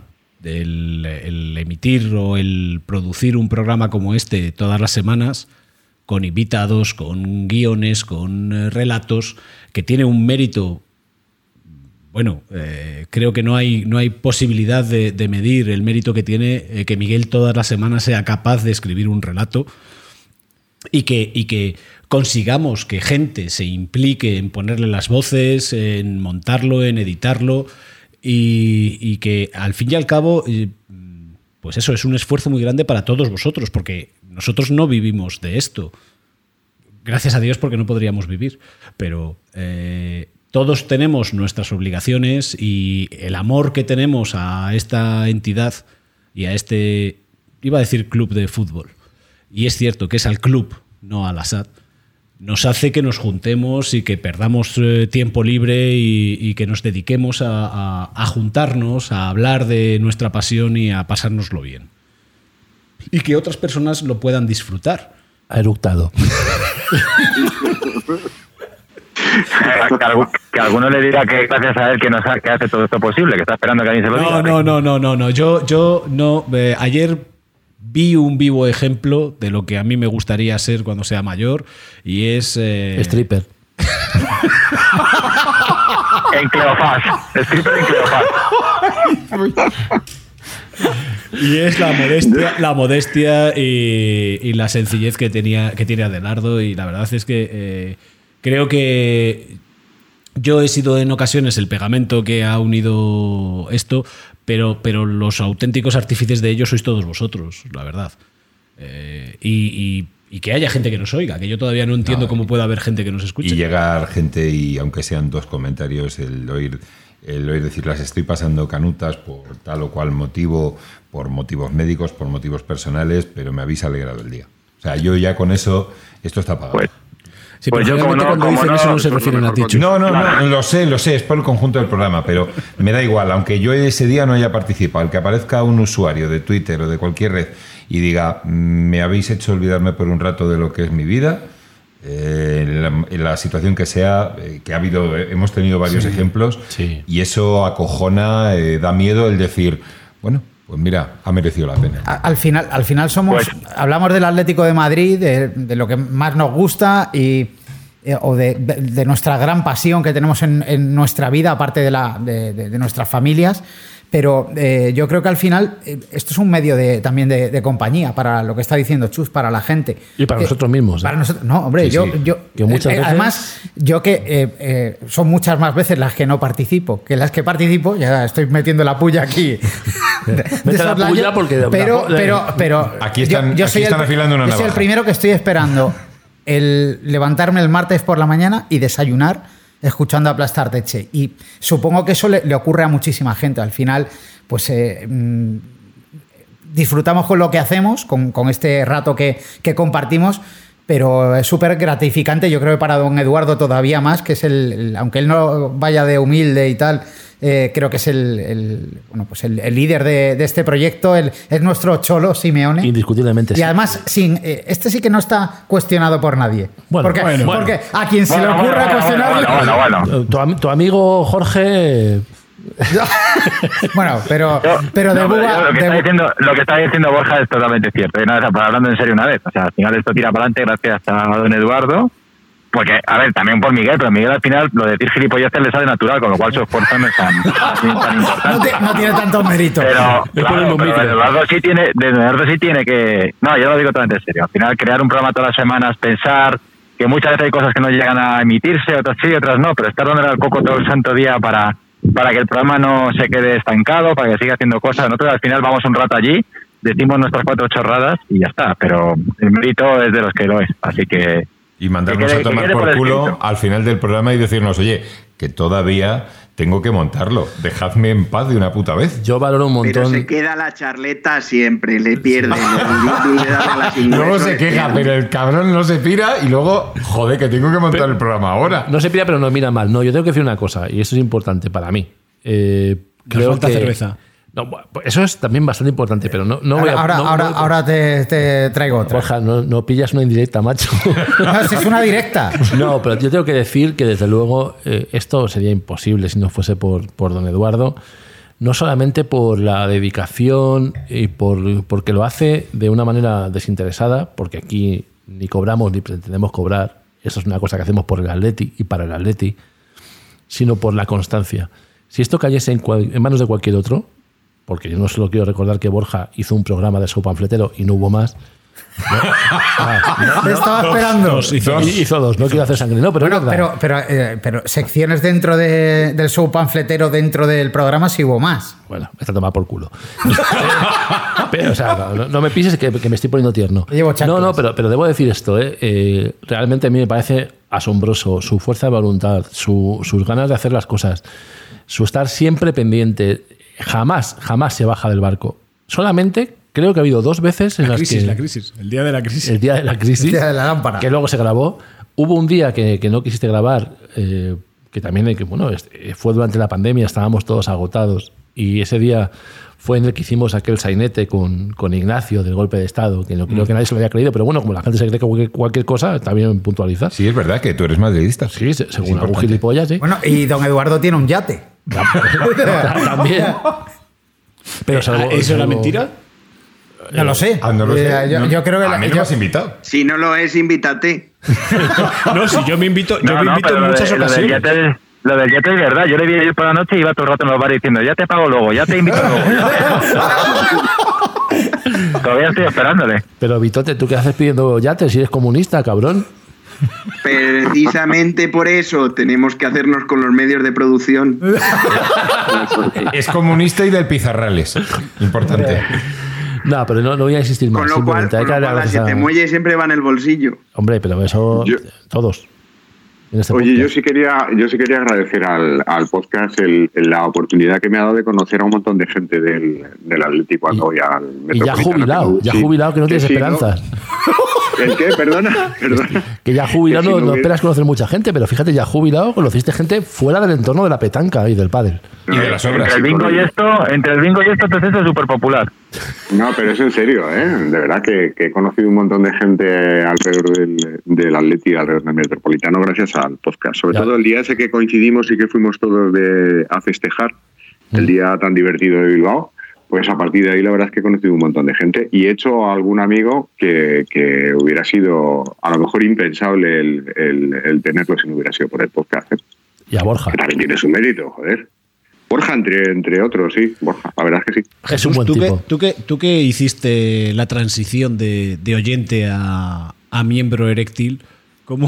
el emitir o el producir un programa como este todas las semanas, con invitados, con guiones, con relatos, que tiene un mérito. Bueno, creo que no hay posibilidad de medir el mérito que tiene que Miguel todas las semanas sea capaz de escribir un relato y que consigamos que gente se implique en ponerle las voces, en montarlo, en editarlo y que al fin y al cabo, pues eso es un esfuerzo muy grande para todos vosotros, porque nosotros no vivimos de esto. Gracias a Dios, porque no podríamos vivir, pero todos tenemos nuestras obligaciones y el amor que tenemos a esta entidad y a este, iba a decir club de fútbol, y es cierto que es al club, no al Asad, nos hace que nos juntemos y que perdamos tiempo libre y que nos dediquemos a juntarnos, a hablar de nuestra pasión y a pasárnoslo bien. Y que otras personas lo puedan disfrutar. Ha eructado. Que alguno le diga que gracias a él que hace todo esto posible, que está esperando que alguien se lo diga. No. Yo no. Ayer vi un vivo ejemplo de lo que a mí me gustaría ser cuando sea mayor y es... Stripper. En Cleofás. Stripper en Cleofás. Y es la modestia y la sencillez que tiene Adelardo, y la verdad es que creo que yo he sido en ocasiones el pegamento que ha unido esto, pero los auténticos artífices de ello sois todos vosotros, la verdad. Y que haya gente que nos oiga, que yo todavía no entiendo cómo puede haber gente que nos escuche. Y llegar gente, y aunque sean 2 comentarios, el oír decir, las estoy pasando canutas por tal o cual motivo, por motivos médicos, por motivos personales, pero me habéis alegrado el día. O sea, yo ya con eso, esto está pagado. Sí, Pues pero yo generalmente cuando dicen eso no se refieren a ti, Chus. No, lo sé, es por el conjunto del programa, pero me da igual, aunque yo ese día no haya participado, el que aparezca un usuario de Twitter o de cualquier red y diga, me habéis hecho olvidarme por un rato de lo que es mi vida, en la situación que sea, que hemos tenido varios ejemplos, y eso acojona, da miedo el decir, bueno, pues mira, ha merecido la pena. Al final somos, hablamos del Atlético de Madrid, de lo que más nos gusta o de nuestra gran pasión que tenemos en nuestra vida, aparte de nuestras familias. Pero yo creo que al final esto es un medio también de compañía para lo que está diciendo Chus, para la gente. Y para nosotros mismos. Para nosotros, no, hombre, Sí, yo muchas veces... además, yo que son muchas más veces las que no participo que las que participo, ya estoy metiendo la puya aquí. Mete la puya porque... Pero Aquí están yo soy afilando una yo soy el navaja. primero que estoy esperando el levantarme el martes por la mañana y desayunar escuchando Aplastar Teche. Y supongo que eso le ocurre a muchísima gente. Al final, pues disfrutamos con lo que hacemos, con este rato que compartimos, pero es súper gratificante, yo creo que para don Eduardo todavía más, que es aunque él no vaya de humilde y tal, creo que es el líder de este proyecto, es nuestro Cholo Simeone. Indiscutiblemente. Y además, este sí que no está cuestionado por nadie. Porque a quien se le ocurra cuestionarlo... Tu amigo Jorge... Bueno, pero de Buba... Lo que está diciendo Borja es totalmente cierto. Y nada, hablando en serio una vez. O sea, al final esto tira para adelante gracias a don Eduardo. Porque, a ver, también por Miguel, pero Miguel al final lo de decir gilipolleces le sale natural, con lo cual su esfuerzo no es tan importante. No tiene tanto mérito. Pero Eduardo sí tiene que... No, yo lo digo totalmente en serio. Al final, crear un programa todas las semanas, pensar que muchas veces hay cosas que no llegan a emitirse, otras sí, otras no, pero estar dándole al coco todo el santo día para que el programa no se quede estancado, para que siga haciendo cosas. Nosotros al final vamos un rato allí, decimos nuestras 4 chorradas y ya está, pero el mérito es de los que lo es, así que... Y mandarnos a tomar por culo al final del programa y decirnos, oye, que todavía tengo que montarlo, dejadme en paz de una puta vez. Yo valoro un montón... Pero se queda la charleta siempre, le pierde. Luego se queja, pero el cabrón no se pira y luego, joder, que tengo que montar el programa ahora. No se pira, pero no mira mal. No, yo tengo que decir una cosa, y eso es importante para mí. Creo falta que... cerveza. No, eso es también bastante importante, pero no voy a... Ahora te traigo otra. Borja, no pillas una indirecta, macho. No, si es una directa. No, pero yo tengo que decir que desde luego esto sería imposible si no fuese por don Eduardo. No solamente por la dedicación y porque lo hace de una manera desinteresada, porque aquí ni cobramos ni pretendemos cobrar. Eso es una cosa que hacemos por el Atleti y para el Atleti, sino por la constancia. Si esto cayese en manos de cualquier otro, porque yo no solo quiero recordar que Borja hizo un programa de show panfletero y no hubo más. Estaba esperando. Hizo dos, no quiero hacer sangre. No, pero secciones dentro del show panfletero, dentro del programa, sí hubo más. Bueno, me está tomando por culo. Pero, o sea, no me pises que me estoy poniendo tierno. No, pero debo decir esto. Realmente a mí me parece asombroso su fuerza de voluntad, sus ganas de hacer las cosas, su estar siempre pendiente. Jamás se baja del barco. Solamente creo que ha habido 2 veces en la las crisis, que... La crisis, el día de la crisis. El día de la crisis. El día de la lámpara. Que luego se grabó. Hubo un día que no quisiste grabar, que también fue durante la pandemia, estábamos todos agotados. Y ese día fue en el que hicimos aquel sainete con Ignacio del golpe de Estado, que no creo que nadie se lo había creído, pero bueno, como la gente se cree cualquier cosa, está bien puntualizar. Sí, es verdad que tú eres madridista. Sí, según algún gilipollas, sí. Bueno, y don Eduardo tiene un yate. También. Pero ¿eso era mentira? No lo sé. No lo sé. Yo creo que a mí no me has invitado. Si no lo es, invítate. No, si yo me invito en muchas ocasiones. Lo del yate es verdad. Yo le vi ayer por la noche y iba todo el rato en los bares diciendo, ya te pago luego, ya te invito luego. Todavía estoy esperándole. Pero Vitote, ¿tú qué haces pidiendo yates si eres comunista, cabrón? Precisamente por eso tenemos que hacernos con los medios de producción. Es comunista y del Pizarrales. Importante. No, pero no voy a insistir más. Con lo cual las 7 muelles siempre van en el bolsillo. Hombre, pero eso todos. Oye, yo sí quería agradecer al podcast la oportunidad que me ha dado de conocer a un montón de gente del Atlético cuando voy al Metropolitano. Y ya jubilado, que no tienes esperanzas. ¿El qué? Perdona. Que ya jubilado no esperas conocer mucha gente, pero fíjate, ya jubilado conociste gente fuera del entorno de la petanca y del pádel. Y de las obras. Entre el bingo y esto, entonces es súper popular. No, pero es en serio, ¿eh? De verdad que he conocido un montón de gente alrededor del Atleti, alrededor del Metropolitano, gracias al podcast. Sobre todo el día ese que coincidimos y que fuimos todos a festejar, el día tan divertido de Bilbao, pues a partir de ahí la verdad es que he conocido un montón de gente y he hecho a algún amigo que hubiera sido a lo mejor impensable el tenerlo si no hubiera sido por el podcast. Y a Borja. Que también tiene su mérito, joder. Borja, entre otros, sí. Borja, la verdad es que sí. Es un buen tipo. ¿Tú que hiciste la transición de oyente a miembro eréctil, ¿cómo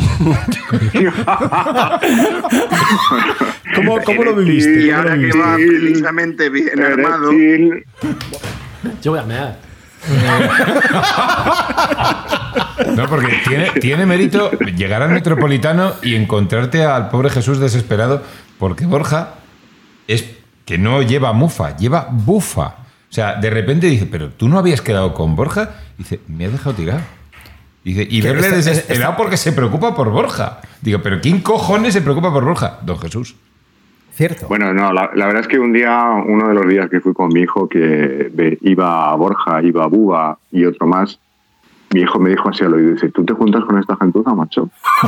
lo viviste? Y ahora que va precisamente bien armado. Yo voy a mear. No, porque tiene mérito llegar al Metropolitano y encontrarte al pobre Jesús desesperado, porque Borja es que no lleva mufa, lleva bufa. O sea, de repente dice, pero tú no habías quedado con Borja. Dice, me has dejado tirar. Dice, y verle desesperado porque se preocupa por Borja. Digo, pero ¿quién cojones se preocupa por Borja? Don Jesús. Cierto. Bueno, no, la verdad es que uno de los días que fui con mi hijo, que iba a Borja, iba a Buba y otro más, mi hijo me dijo así al oído, dice, ¿tú te juntas con esta gentuza, macho?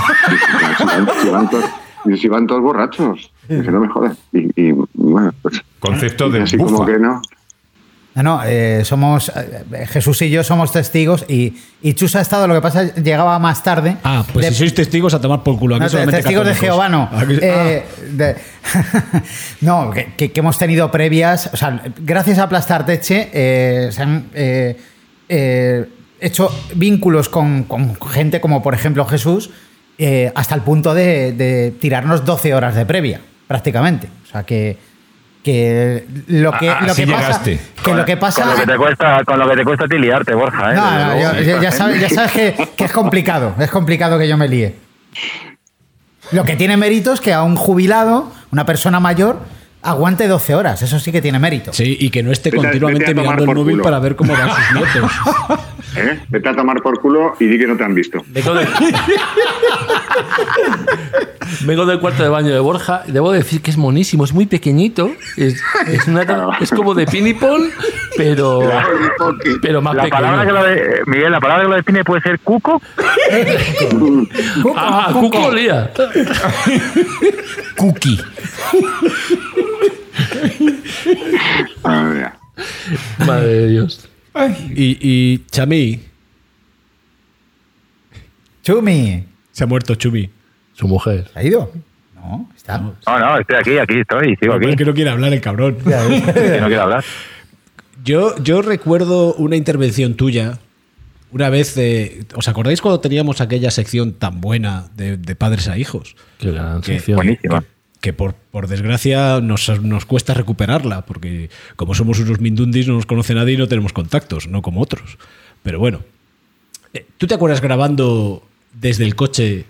Si van todos borrachos. Dice, no me jodas. Y bueno, pues... Concepto de así bufa. como que no. No, somos Jesús y yo somos testigos y Chus ha estado, lo que pasa es que llegaba más tarde. Ah, pues si sois testigos a tomar por culo. Aquí No, solamente testigos de católicos. Jehová no. Aquí- No, que hemos tenido previas. O sea, gracias a Plastarteche se han hecho vínculos con gente como, por ejemplo, Jesús, hasta el punto de tirarnos 12 horas de previa, prácticamente. O sea, que lo que así pasa. llegaste. Que lo que pasa. Con lo que te cuesta a ti liarte, Borja. No, Desde luego. ya sabes que es complicado. Es complicado que yo me líe. Lo que tiene mérito es que a un jubilado, una persona mayor, aguante 12 horas. Eso sí que tiene mérito. Sí, y que no esté Vete a continuamente tomar mirando el por móvil culo. para ver cómo van sus nietos. Vete a tomar por culo y di que no te han visto. Vengo del cuarto de baño de Borja. Debo decir que es monísimo, es muy pequeñito. Es como de pinipón, pero más La pequeño. palabra que lo de, Miguel, la palabra que lo define puede ser cuco. Cuco olía. Cookie. Madre de Dios. Y Chami. Chumi, Se ha muerto Chumi. Su mujer. ¿se ha ido? No, está. No, estoy aquí estoy, sigo aquí. Es que no quiere hablar el cabrón. Que no quiero hablar. Yo recuerdo una intervención tuya una vez. ¿Os acordáis cuando teníamos aquella sección tan buena de padres a hijos? Qué gran Que- sección. Buenísima. Que por desgracia nos cuesta recuperarla, porque como somos unos mindundis no nos conoce nadie y no tenemos contactos, no como otros. Pero bueno, ¿tú te acuerdas grabando desde el coche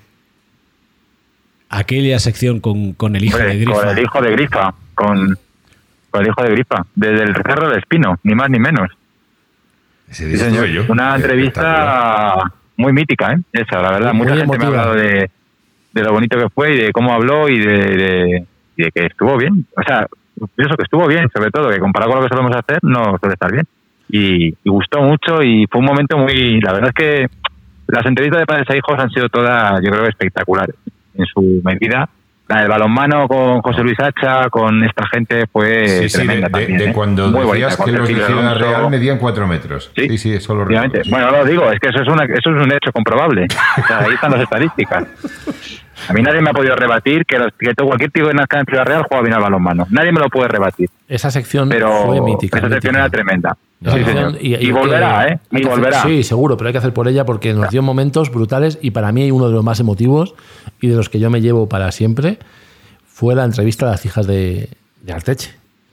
aquella sección con el hijo Hombre, de Grifa? Con el hijo de Grifa. Con el hijo de Grifa. Desde el Cerro del Espino, ni más ni menos. Ese Sí, día señor. estuve yo. Una entrevista muy mítica, ¿eh? Esa, la verdad. Muy Mucha gente me ha emotiva. hablado de lo bonito que fue y de cómo habló y de que estuvo bien. O sea, pienso que estuvo bien, sobre todo, que comparado con lo que solemos hacer, no suele estar bien. Y gustó mucho y fue un momento muy... La verdad es que las entrevistas de padres a hijos han sido todas, yo creo, espectaculares en su medida. La del balonmano con José Luis Hacha, con esta gente, fue Sí, sí, tremenda de también. de ¿eh? cuando Muy decías bonita, que con los de Cecilia Ciudad Alonso. Real medían 4 metros. Sí, Sí, eso lo efectivamente. recuerdo. Sí. Bueno, lo digo, es que eso es un hecho comprobable. O sea, ahí están las estadísticas. A mí nadie me ha podido rebatir que cualquier tío que nazca en Ciudad Real juega bien al balonmano. Nadie me lo puede rebatir. Esa sección Pero fue mítica. esa sección mítica. era tremenda. Esa Sí, sección- señor. Y volverá, ¿eh? hay Y que hacer- volverá. sí, seguro, pero hay que hacer por ella porque nos dio momentos brutales y para mí uno de los más emotivos y de los que yo me llevo para siempre fue la entrevista a las hijas de Arteche.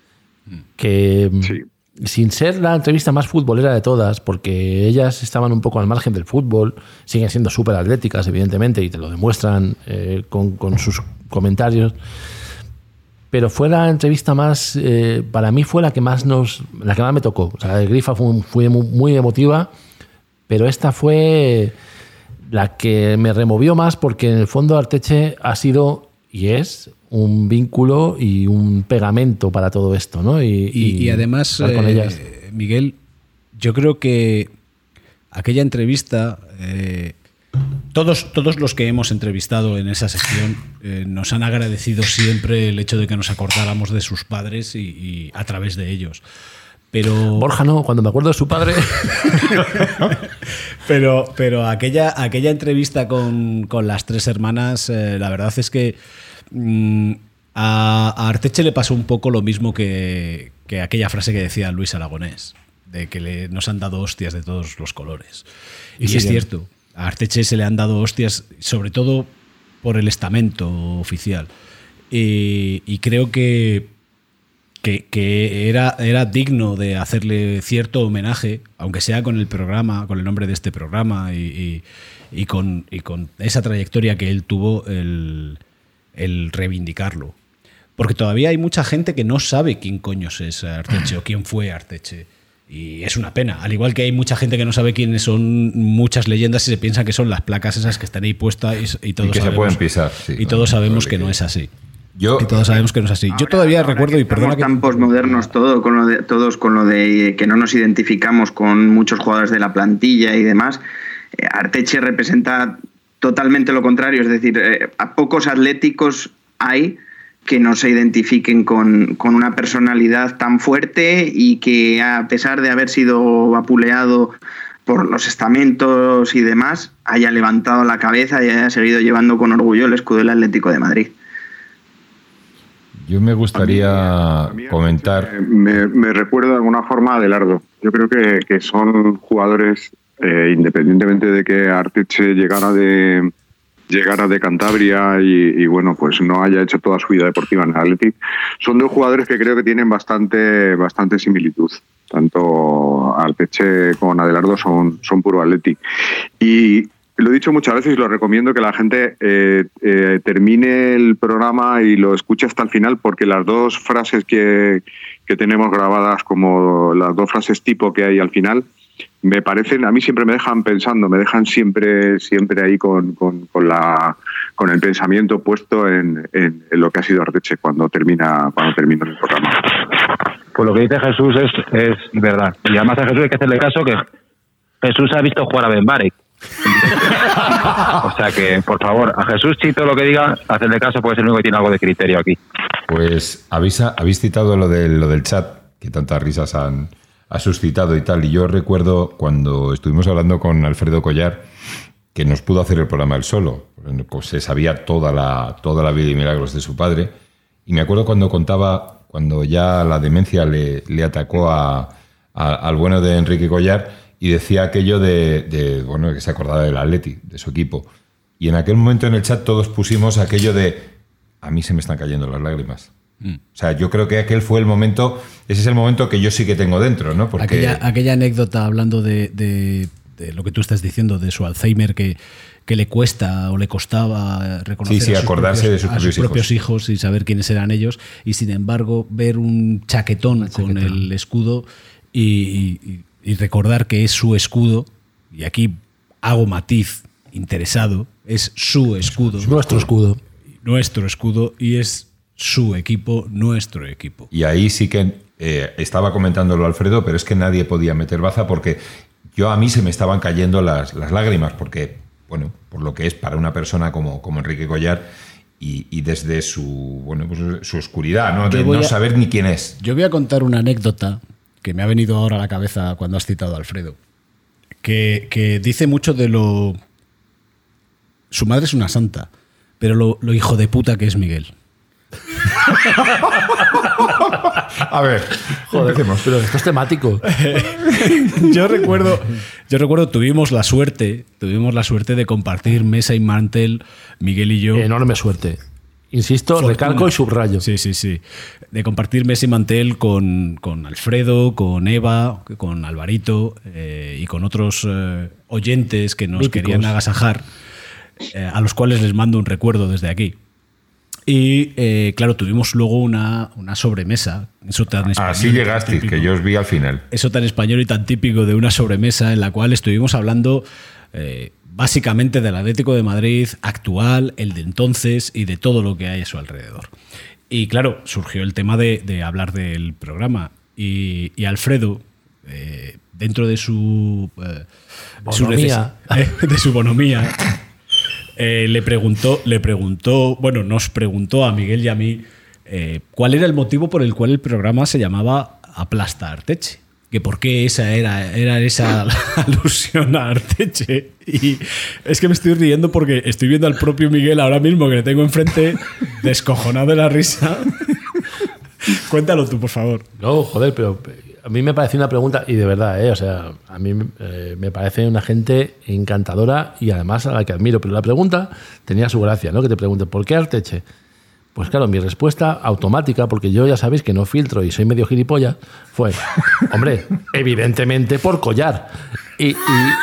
Que Sí. sin ser la entrevista más futbolera de todas, porque ellas estaban un poco al margen del fútbol, siguen siendo súper atléticas, evidentemente, y te lo demuestran con sus comentarios. Pero fue la entrevista más, para mí fue la que más me tocó. O sea, la de Grifa fue muy emotiva, pero esta fue la que me removió más porque en el fondo Arteche ha sido y es un vínculo y un pegamento para todo esto, ¿no? Y además, estar con ellas. Miguel, yo creo que aquella entrevista, todos los que hemos entrevistado en esa sección nos han agradecido siempre el hecho de que nos acordáramos de sus padres y a través de ellos. Pero Borja no, cuando me acuerdo de su padre. pero aquella entrevista con las tres hermanas, la verdad es que a Arteche le pasó un poco lo mismo que aquella frase que decía Luis Aragonés, de que nos han dado hostias de todos los colores. Y sí es cierto, a Arteche se le han dado hostias, sobre todo por el estamento oficial. Y creo que que era digno de hacerle cierto homenaje, aunque sea con el programa, con el nombre de este programa y con esa trayectoria que él tuvo, el reivindicarlo. Porque todavía hay mucha gente que no sabe quién coños es Arteche o quién fue Arteche. Y es una pena. Al igual que hay mucha gente que no sabe quiénes son muchas leyendas y se piensa que son las placas esas que están ahí puestas y todos que sabemos, se pueden pisar. Sí, y todos sabemos que no es así. Y Yo, todos sabemos que no es así. Yo todavía recuerdo, y perdona Estamos que... tan posmodernos todos con lo de que no nos identificamos con muchos jugadores de la plantilla y demás. Arteche representa totalmente lo contrario. Es decir, a pocos atléticos hay que no se identifiquen con una personalidad tan fuerte y que, a pesar de haber sido vapuleado por los estamentos y demás, haya levantado la cabeza y haya seguido llevando con orgullo el escudo del Atlético de Madrid. Yo me gustaría comentar... Me recuerda de alguna forma a Adelardo. Yo creo que son jugadores, independientemente de que Arteche llegara de Cantabria y bueno, pues no haya hecho toda su vida deportiva en el Athletic, son dos jugadores que creo que tienen bastante similitud. Tanto Arteche como Adelardo son puro Athletic. Y lo he dicho muchas veces y lo recomiendo que la gente termine el programa y lo escuche hasta el final, porque las dos frases que tenemos grabadas, como las dos frases tipo que hay al final, me parecen, a mí siempre me dejan pensando, me dejan siempre ahí con el pensamiento puesto en lo que ha sido Arteche cuando termina el programa. Pues lo que dice Jesús es verdad. Y además a Jesús hay que hacerle caso, que Jesús ha visto jugar a Ben Barek. O sea que, por favor, a Jesús Chito lo que diga, hacerle caso, porque es el único que tiene algo de criterio aquí. Pues habéis citado lo del chat, que tantas risas ha suscitado y tal. Y yo recuerdo cuando estuvimos hablando con Alfredo Collar, que nos pudo hacer el programa él solo. Se sabía toda la vida y milagros de su padre. Y me acuerdo cuando contaba, cuando ya la demencia le atacó al bueno de Enrique Collar, y decía aquello de bueno, que se acordaba del Atleti, de su equipo. Y en aquel momento en el chat todos pusimos aquello de a mí se me están cayendo las lágrimas. O sea, yo creo que aquel fue el momento, ese es el momento que yo sí que tengo dentro, ¿no? Porque aquella anécdota hablando de lo que tú estás diciendo, de su Alzheimer, que le cuesta o le costaba reconocer acordarse de sus propios hijos y saber quiénes eran ellos, y sin embargo ver un chaquetón con el escudo y recordar que es su escudo, y aquí hago matiz interesado, es su escudo. Nuestro escudo. Nuestro escudo, y es su equipo, nuestro equipo. Y ahí sí que estaba comentándolo Alfredo, pero es que nadie podía meter baza, porque a mí se me estaban cayendo las lágrimas, porque, bueno, por lo que es para una persona como Enrique Collar, y desde su oscuridad, ¿no? De no saber ni quién es. Yo voy a contar una anécdota que me ha venido ahora a la cabeza cuando has citado a Alfredo, que dice mucho de lo... Su madre es una santa, pero lo hijo de puta que es Miguel. A ver, joder, pero esto es temático. Yo recuerdo, tuvimos la suerte de compartir mesa y mantel, Miguel y yo. Enorme suerte. Insisto, fortuna. Recalco y subrayo. Sí. De compartir mesa y mantel con Alfredo, con Eva, con Alvarito y con otros oyentes que nos míticos. Querían agasajar, a los cuales les mando un recuerdo desde aquí. Y claro, tuvimos luego una sobremesa. Eso tan español. Así llegasteis, que yo os vi al final. Eso tan español y tan típico de una sobremesa en la cual estuvimos hablando básicamente del Atlético de Madrid actual, el de entonces y de todo lo que hay a su alrededor. Y claro, surgió el tema de hablar del programa. Y Alfredo, dentro de su bonomía, de su bonomía, nos preguntó a Miguel y a mí cuál era el motivo por el cual el programa se llamaba Aplasta Arteche, que por qué esa era esa alusión a Arteche. Y es que me estoy riendo porque estoy viendo al propio Miguel ahora mismo, que le tengo enfrente, descojonado de la risa. Cuéntalo tú, por favor. No, joder, pero a mí me parece una pregunta, y de verdad, o sea, a mí me parece una gente encantadora y además a la que admiro. Pero la pregunta tenía su gracia, ¿no? Que te pregunte, ¿por qué Arteche? Pues claro, mi respuesta automática, porque yo ya sabéis que no filtro y soy medio gilipollas, fue, hombre, evidentemente por collar. Y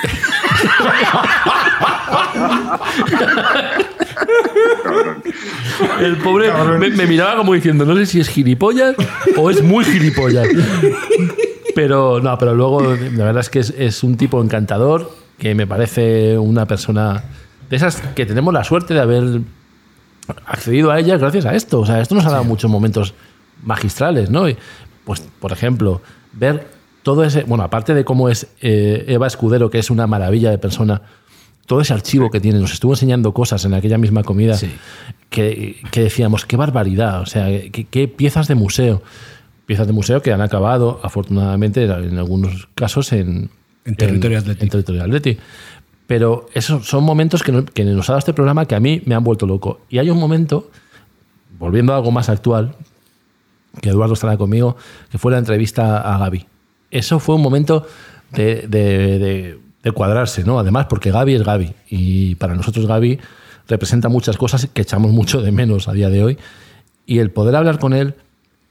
el pobre me miraba como diciendo, no sé si es gilipollas o es muy gilipollas. Pero luego la verdad es que es un tipo encantador, que me parece una persona de esas que tenemos la suerte de haber accedido a ella gracias a esto. O sea, esto nos ha dado muchos momentos magistrales, ¿no? Y, pues, por ejemplo, ver todo ese... Bueno, aparte de cómo es Eva Escudero, que es una maravilla de persona, todo ese archivo que tiene, nos estuvo enseñando cosas en aquella misma comida que decíamos, qué barbaridad, o sea, qué piezas de museo. Piezas de museo que han acabado, afortunadamente, en algunos casos en Territorio Athletic. En Territorio Athletic. Pero esos son momentos que nos ha dado este programa que a mí me han vuelto loco. Y hay un momento, volviendo a algo más actual, que Eduardo estará conmigo, que fue la entrevista a Gaby. Eso fue un momento de cuadrarse, ¿no? Además, porque Gaby es Gaby. Y para nosotros Gaby representa muchas cosas que echamos mucho de menos a día de hoy. Y el poder hablar con él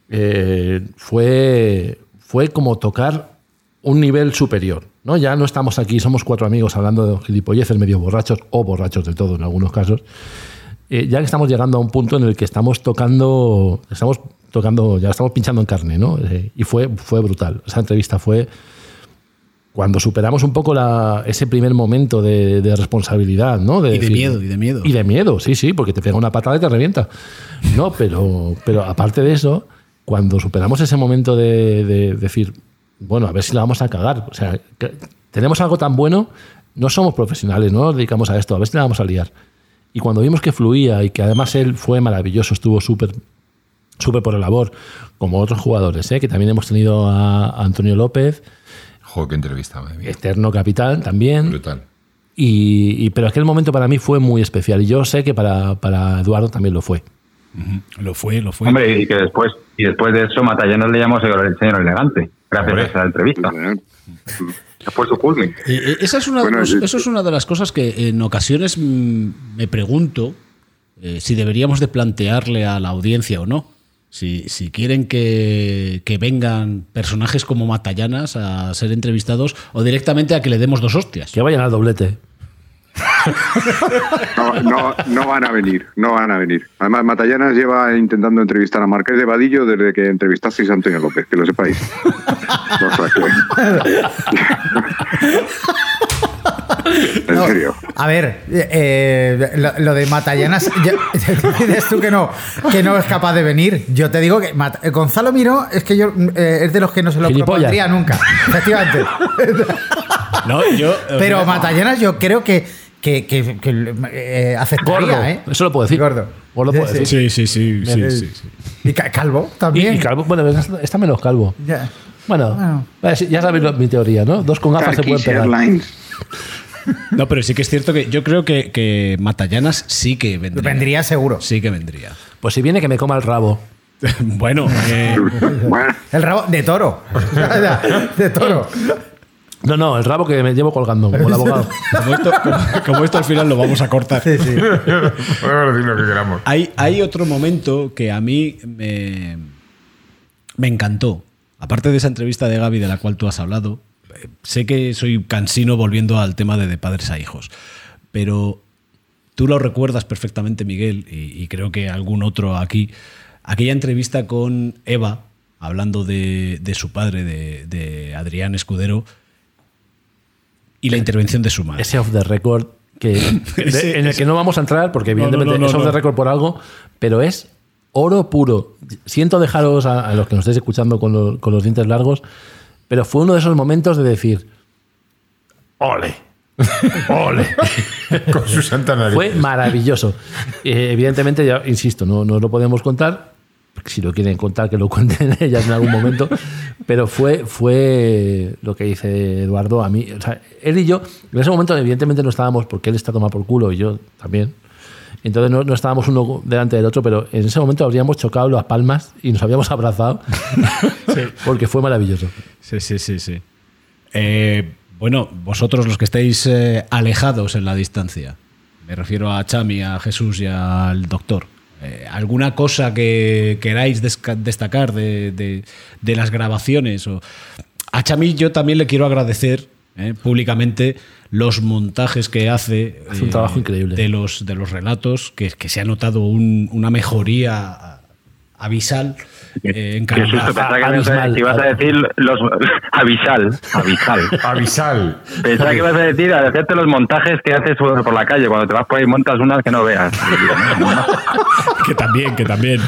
fue como tocar un nivel superior, ¿no? Ya no estamos aquí, somos 4 amigos hablando de gilipolleces medio borrachos o borrachos de todo en algunos casos. Ya que estamos llegando a un punto en el que estamos tocando, ya estamos pinchando en carne, ¿no? Y fue brutal. Esa entrevista fue cuando superamos un poco ese primer momento de responsabilidad, ¿no? Y de miedo. Y de miedo, sí, porque te pega una patada y te revienta. No, pero aparte de eso, cuando superamos ese momento de decir, bueno, a ver si la vamos a cagar. O sea, tenemos algo tan bueno, no somos profesionales, no nos dedicamos a esto, a ver si la vamos a liar. Y cuando vimos que fluía y que además él fue maravilloso, estuvo súper por la labor, como otros jugadores, que también hemos tenido a Antonio López. Joder, qué entrevista, madre mía. Eterno capitán también. Brutal. Pero aquel momento para mí fue muy especial y yo sé que para Eduardo también lo fue. Lo fue. Hombre, y después de eso Matallanas le llamó señor elegante, gracias a esa entrevista. Fue su culmen. Eso es una de las cosas que en ocasiones me pregunto si deberíamos de plantearle a la audiencia o no. Si quieren que vengan personajes como Matallanas a ser entrevistados o directamente a que le demos 2 hostias. Que vayan al doblete. No van a venir. Además, Matallanas lleva intentando entrevistar a Marqués de Vadillo desde que entrevistasteis a Antonio López, que lo sepáis. En serio. A ver, lo de Matallanas, dices tú que no es capaz de venir. Yo te digo que Gonzalo Miró es que es de los que no se lo propondría nunca. Efectivamente. Pero Matallanas yo creo que aceptaría, Gordo. Eso lo puedo decir. Gordo. ¿O lo puedo decir? Sí. Y Calvo también. Y Calvo, bueno, está menos Calvo. Ya. Bueno, ya sabéis mi teoría, ¿no? 2 con gafas se pueden pegar. Airlines. No, pero sí que es cierto que yo creo que Matallanas sí que vendría. Vendría seguro. Sí que vendría. Pues si viene que me coma el rabo. Bueno, Bueno, El rabo de toro. De toro. No, el rabo que me llevo colgando, como el abogado. como esto al final lo vamos a cortar. Sí. Podemos decir lo que queramos. Hay otro momento que a mí me encantó. Aparte de esa entrevista de Gaby de la cual tú has hablado, sé que soy cansino volviendo al tema de padres a hijos, pero tú lo recuerdas perfectamente, Miguel, y creo que algún otro aquí, aquella entrevista con Eva, hablando de su padre, de Adrián Escudero, y la intervención de su madre. Ese off the record en el que no vamos a entrar, porque evidentemente es off the record por algo, pero es oro puro. Siento dejaros a los que nos estéis escuchando con los dientes largos, pero fue uno de esos momentos de decir ¡ole! ¡Ole! Con su santa nariz. Fue maravilloso. Evidentemente, ya insisto, no lo podemos contar. Si lo quieren contar, que lo cuenten ellas en algún momento. Pero fue lo que dice Eduardo a mí. O sea, él y yo, en ese momento, evidentemente no estábamos, porque él está tomado por culo y yo también. Entonces no estábamos uno delante del otro, pero en ese momento habríamos chocado las palmas y nos habíamos abrazado. Sí. Porque fue maravilloso. Sí. Bueno, vosotros los que estáis alejados en la distancia, me refiero a Chami, a Jesús y al doctor, ¿Alguna cosa que queráis destacar de las grabaciones? A Chami yo también le quiero agradecer públicamente los montajes que hace. Hace un trabajo increíble. De los relatos, que se ha notado una mejoría abisal en Qué susto, pensaba que ibas a decir los avisal. Pensaba que ibas a decir a hacerte los montajes que haces por la calle cuando te vas por ahí, montas unas que no veas. Que también.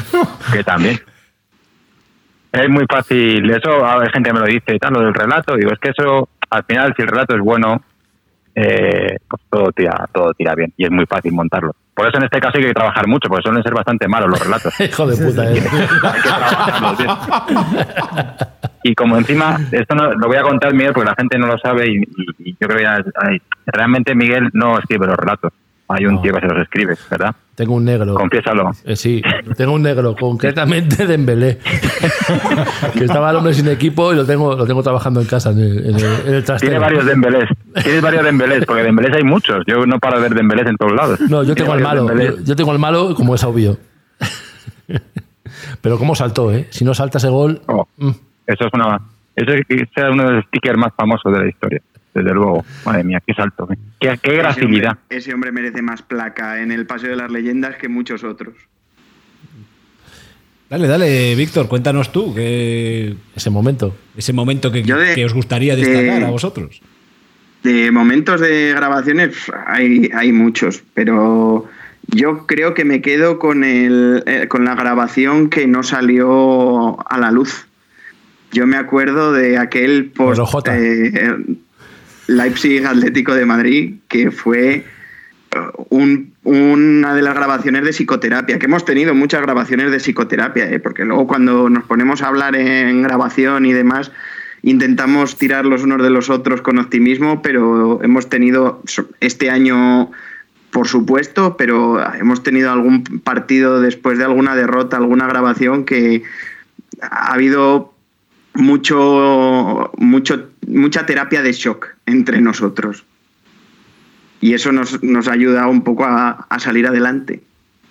Es muy fácil, eso hay gente que me lo dice, tal, lo del relato, digo, es que eso, al final, si el relato es bueno, pues todo tira bien, y es muy fácil montarlo. Por eso en este caso hay que trabajar mucho, porque suelen ser bastante malos los relatos. Hijo de puta, Hay que trabajarlos bien. Y como encima, esto no lo voy a contar, Miguel, porque la gente no lo sabe, y yo creo que realmente Miguel no escribe los relatos. Hay un tío que se los escribe, ¿verdad? Tengo un negro. Confiésalo. Sí, tengo un negro, concretamente de Dembélé. Que estaba el hombre sin equipo y lo tengo trabajando en casa, en el trastero. Tiene varios Dembélés. Tienes varios Dembélés, porque Dembélés hay muchos. Yo no paro de ver Dembélés en todos lados. No, yo tengo el malo. Yo tengo el malo, como es obvio. Pero cómo saltó, ¿eh? Si no salta ese gol... Eso es uno de los stickers más famosos de la historia. Desde luego. Madre mía, qué salto. Qué gracilidad. Ese hombre merece más placa en el Paseo de las Leyendas que muchos otros. Dale, Víctor, cuéntanos tú ese momento que os gustaría destacar a vosotros. De momentos de grabaciones hay muchos, pero yo creo que me quedo con la grabación que no salió a la luz. Yo me acuerdo de aquel post Leipzig Atlético de Madrid, que fue una de las grabaciones de psicoterapia, que hemos tenido muchas grabaciones de psicoterapia, porque luego cuando nos ponemos a hablar en grabación y demás, intentamos tirar los unos de los otros con optimismo, pero hemos tenido este año, por supuesto, pero hemos tenido algún partido después de alguna derrota, alguna grabación que ha habido mucha terapia de shock entre nosotros. Y eso nos ayuda un poco a salir adelante.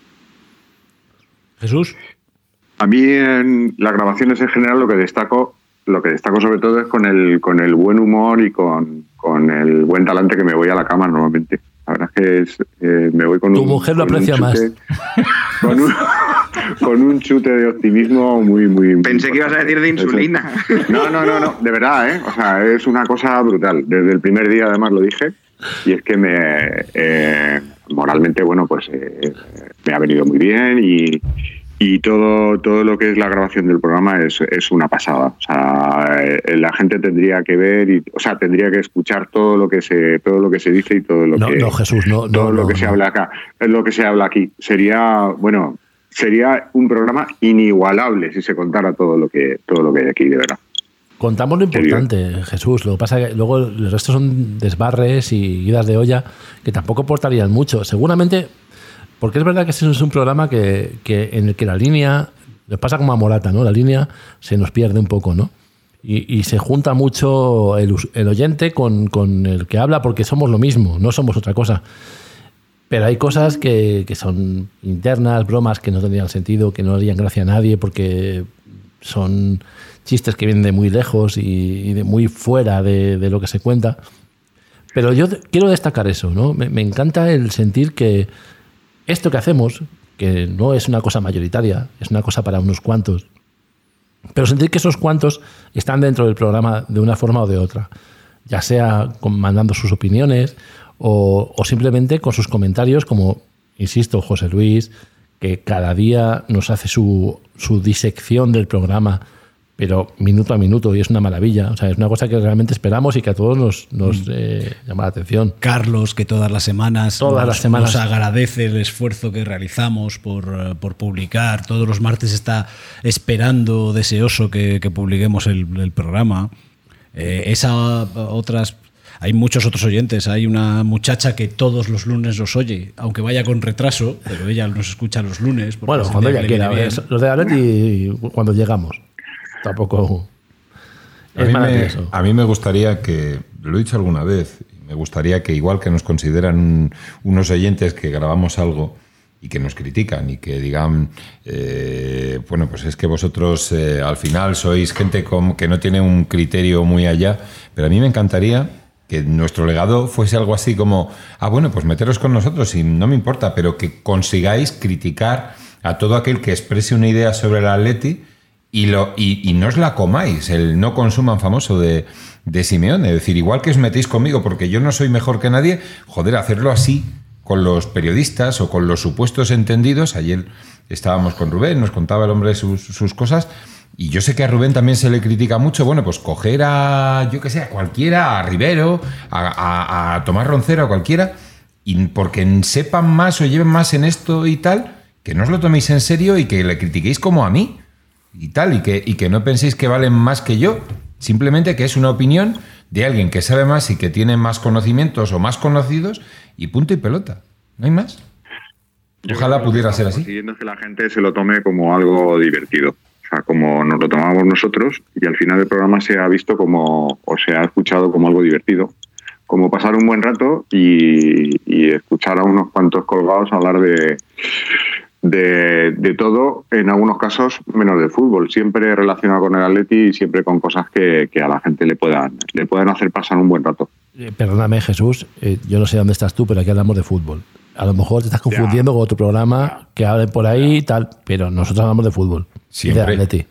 Jesús. A mí en las grabaciones en general lo que destaco sobre todo es con el buen humor y con el buen talante que me voy a la cama normalmente. La verdad es que me voy con tu mujer lo aprecia más. Con un chute de optimismo muy Pensé que ibas a decir de insulina. No, de verdad, ¿eh? O sea, es una cosa brutal. Desde el primer día además lo dije, y es que moralmente, bueno, pues me ha venido muy bien y todo lo que es la grabación del programa es una pasada. O sea, la gente tendría que ver tendría que escuchar todo lo que se dice y todo lo que se habla acá, lo que se habla aquí. Sería un programa inigualable si se contara todo lo que hay aquí, de verdad. Contamos lo importante, Jesús. Lo que pasa es que luego el resto son desbarres y idas de olla que tampoco aportarían mucho. Seguramente, porque es verdad que ese es un programa en el que la línea, nos pasa como a Morata, ¿no? La línea se nos pierde un poco, ¿no? Y se junta mucho el oyente con el que habla, porque somos lo mismo, no somos otra cosa. Pero hay cosas que son internas, bromas que no tendrían sentido, que no harían gracia a nadie, porque son chistes que vienen de muy lejos y de muy fuera de lo que se cuenta. Pero yo quiero destacar eso, ¿no? Me encanta el sentir que esto que hacemos, que no es una cosa mayoritaria, es una cosa para unos cuantos, pero sentir que esos cuantos están dentro del programa de una forma o de otra, ya sea mandando sus opiniones o simplemente con sus comentarios, como, insisto, José Luis, que cada día nos hace su disección del programa, pero minuto a minuto, y es una maravilla. O sea, es una cosa que realmente esperamos y que a todos nos llama la atención. Carlos, que todas las semanas nos agradece el esfuerzo que realizamos por publicar. Todos los martes está esperando, deseoso que publiquemos el programa. Hay muchos otros oyentes. Hay una muchacha que todos los lunes nos oye, aunque vaya con retraso, pero ella nos escucha los lunes. Bueno, cuando ella quiera. Los de Atleti, cuando llegamos. Tampoco es maravilloso. A mí me gustaría que, lo he dicho alguna vez, me gustaría que igual que nos consideran unos oyentes que grabamos algo, y que nos critican y que digan, bueno, pues es que vosotros al final sois gente que no tiene un criterio muy allá, pero a mí me encantaría que nuestro legado fuese algo así como, bueno, pues meteros con nosotros y no me importa, pero que consigáis criticar a todo aquel que exprese una idea sobre el Atleti y no os la comáis, el no consuman famoso de Simeone. Es decir, igual que os metéis conmigo porque yo no soy mejor que nadie, joder, hacerlo así con los periodistas o con los supuestos entendidos. Ayer estábamos con Rubén, nos contaba el hombre sus cosas, y yo sé que a Rubén también se le critica mucho. Bueno, pues coger a, yo que sé, a cualquiera, a Rivero, a Tomás Roncero, a cualquiera, y porque sepan más o lleven más en esto y tal, que no os lo toméis en serio y que le critiquéis como a mí y tal, y que no penséis que valen más que yo, simplemente que es una opinión de alguien que sabe más y que tiene más conocimientos o más conocidos, y punto y pelota, no hay más. Ojalá pudiera ser así. Consiguiendo que la gente se lo tome como algo divertido, o sea, como nos lo tomamos nosotros, y al final del programa se ha visto como, o se ha escuchado como algo divertido, como pasar un buen rato y escuchar a unos cuantos colgados hablar de todo, en algunos casos menos de fútbol, siempre relacionado con el Atleti y siempre con cosas que a la gente le puedan hacer pasar un buen rato. Perdóname, Jesús, yo no sé dónde estás tú, pero aquí hablamos de fútbol. A lo mejor te estás confundiendo con otro programa que hablen por ahí y tal, pero nosotros hablamos de fútbol. Siempre. Y de Atleti.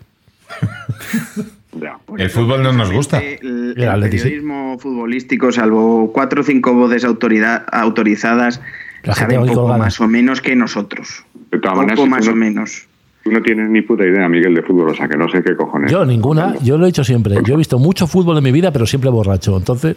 El fútbol no nos gusta. El periodismo futbolístico, salvo 4 o 5 voces autorizadas, saben poco más o menos que nosotros. De todas maneras, poco más o menos. Tú no tienes ni puta idea, Miguel, de fútbol, o sea que no sé qué cojones. Yo ninguna, yo lo he dicho siempre. Yo he visto mucho fútbol en mi vida, pero siempre borracho. Entonces...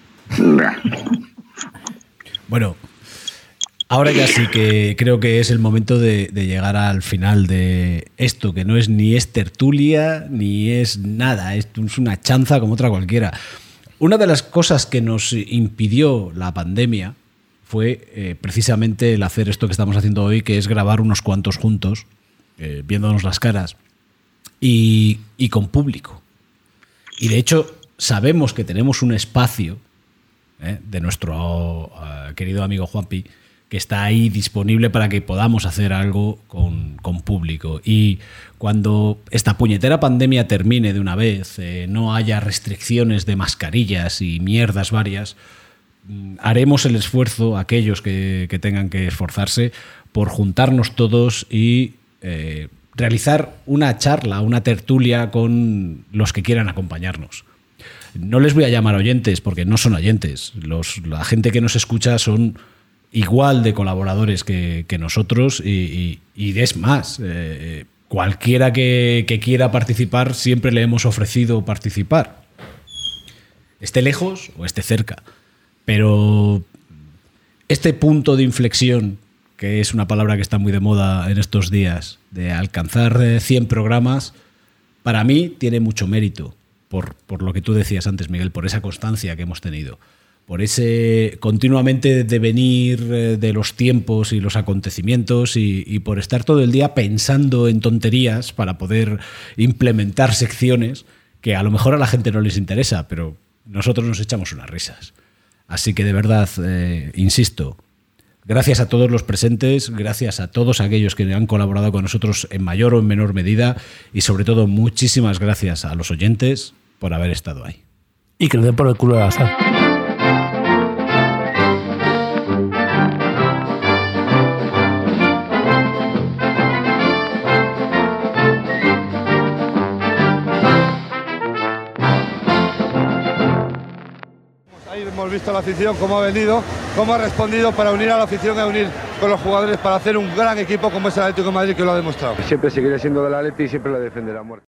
Bueno, ahora ya sí que creo que es el momento de llegar al final de esto, que no es ni tertulia ni es nada, es una chanza como otra cualquiera. Una de las cosas que nos impidió la pandemia fue precisamente el hacer esto que estamos haciendo hoy, que es grabar unos cuantos juntos, viéndonos las caras y con público. Y de hecho sabemos que tenemos un espacio de nuestro querido amigo Juanpi, que está ahí disponible para que podamos hacer algo con público. Y cuando esta puñetera pandemia termine de una vez, no haya restricciones de mascarillas y mierdas varias, haremos el esfuerzo, aquellos que tengan que esforzarse, por juntarnos todos y realizar una charla, una tertulia con los que quieran acompañarnos. No les voy a llamar oyentes porque no son oyentes. La gente que nos escucha son igual de colaboradores que nosotros y es más, cualquiera que quiera participar siempre le hemos ofrecido participar, esté lejos o esté cerca. Pero este punto de inflexión, que es una palabra que está muy de moda en estos días, de alcanzar 100 programas, para mí tiene mucho mérito, por lo que tú decías antes, Miguel, por esa constancia que hemos tenido, por ese continuamente devenir de los tiempos y los acontecimientos y por estar todo el día pensando en tonterías para poder implementar secciones que a lo mejor a la gente no les interesa, pero nosotros nos echamos unas risas. Así que de verdad, insisto, gracias a todos los presentes, gracias a todos aquellos que han colaborado con nosotros en mayor o en menor medida y sobre todo muchísimas gracias a los oyentes por haber estado ahí. Y que le den por el culo a la sal. Hemos visto la afición, cómo ha venido, cómo ha respondido para unir a la afición y unir con los jugadores para hacer un gran equipo como es el Atlético de Madrid, que lo ha demostrado. Siempre seguiré siendo del Atleti y siempre lo defenderé a muerte.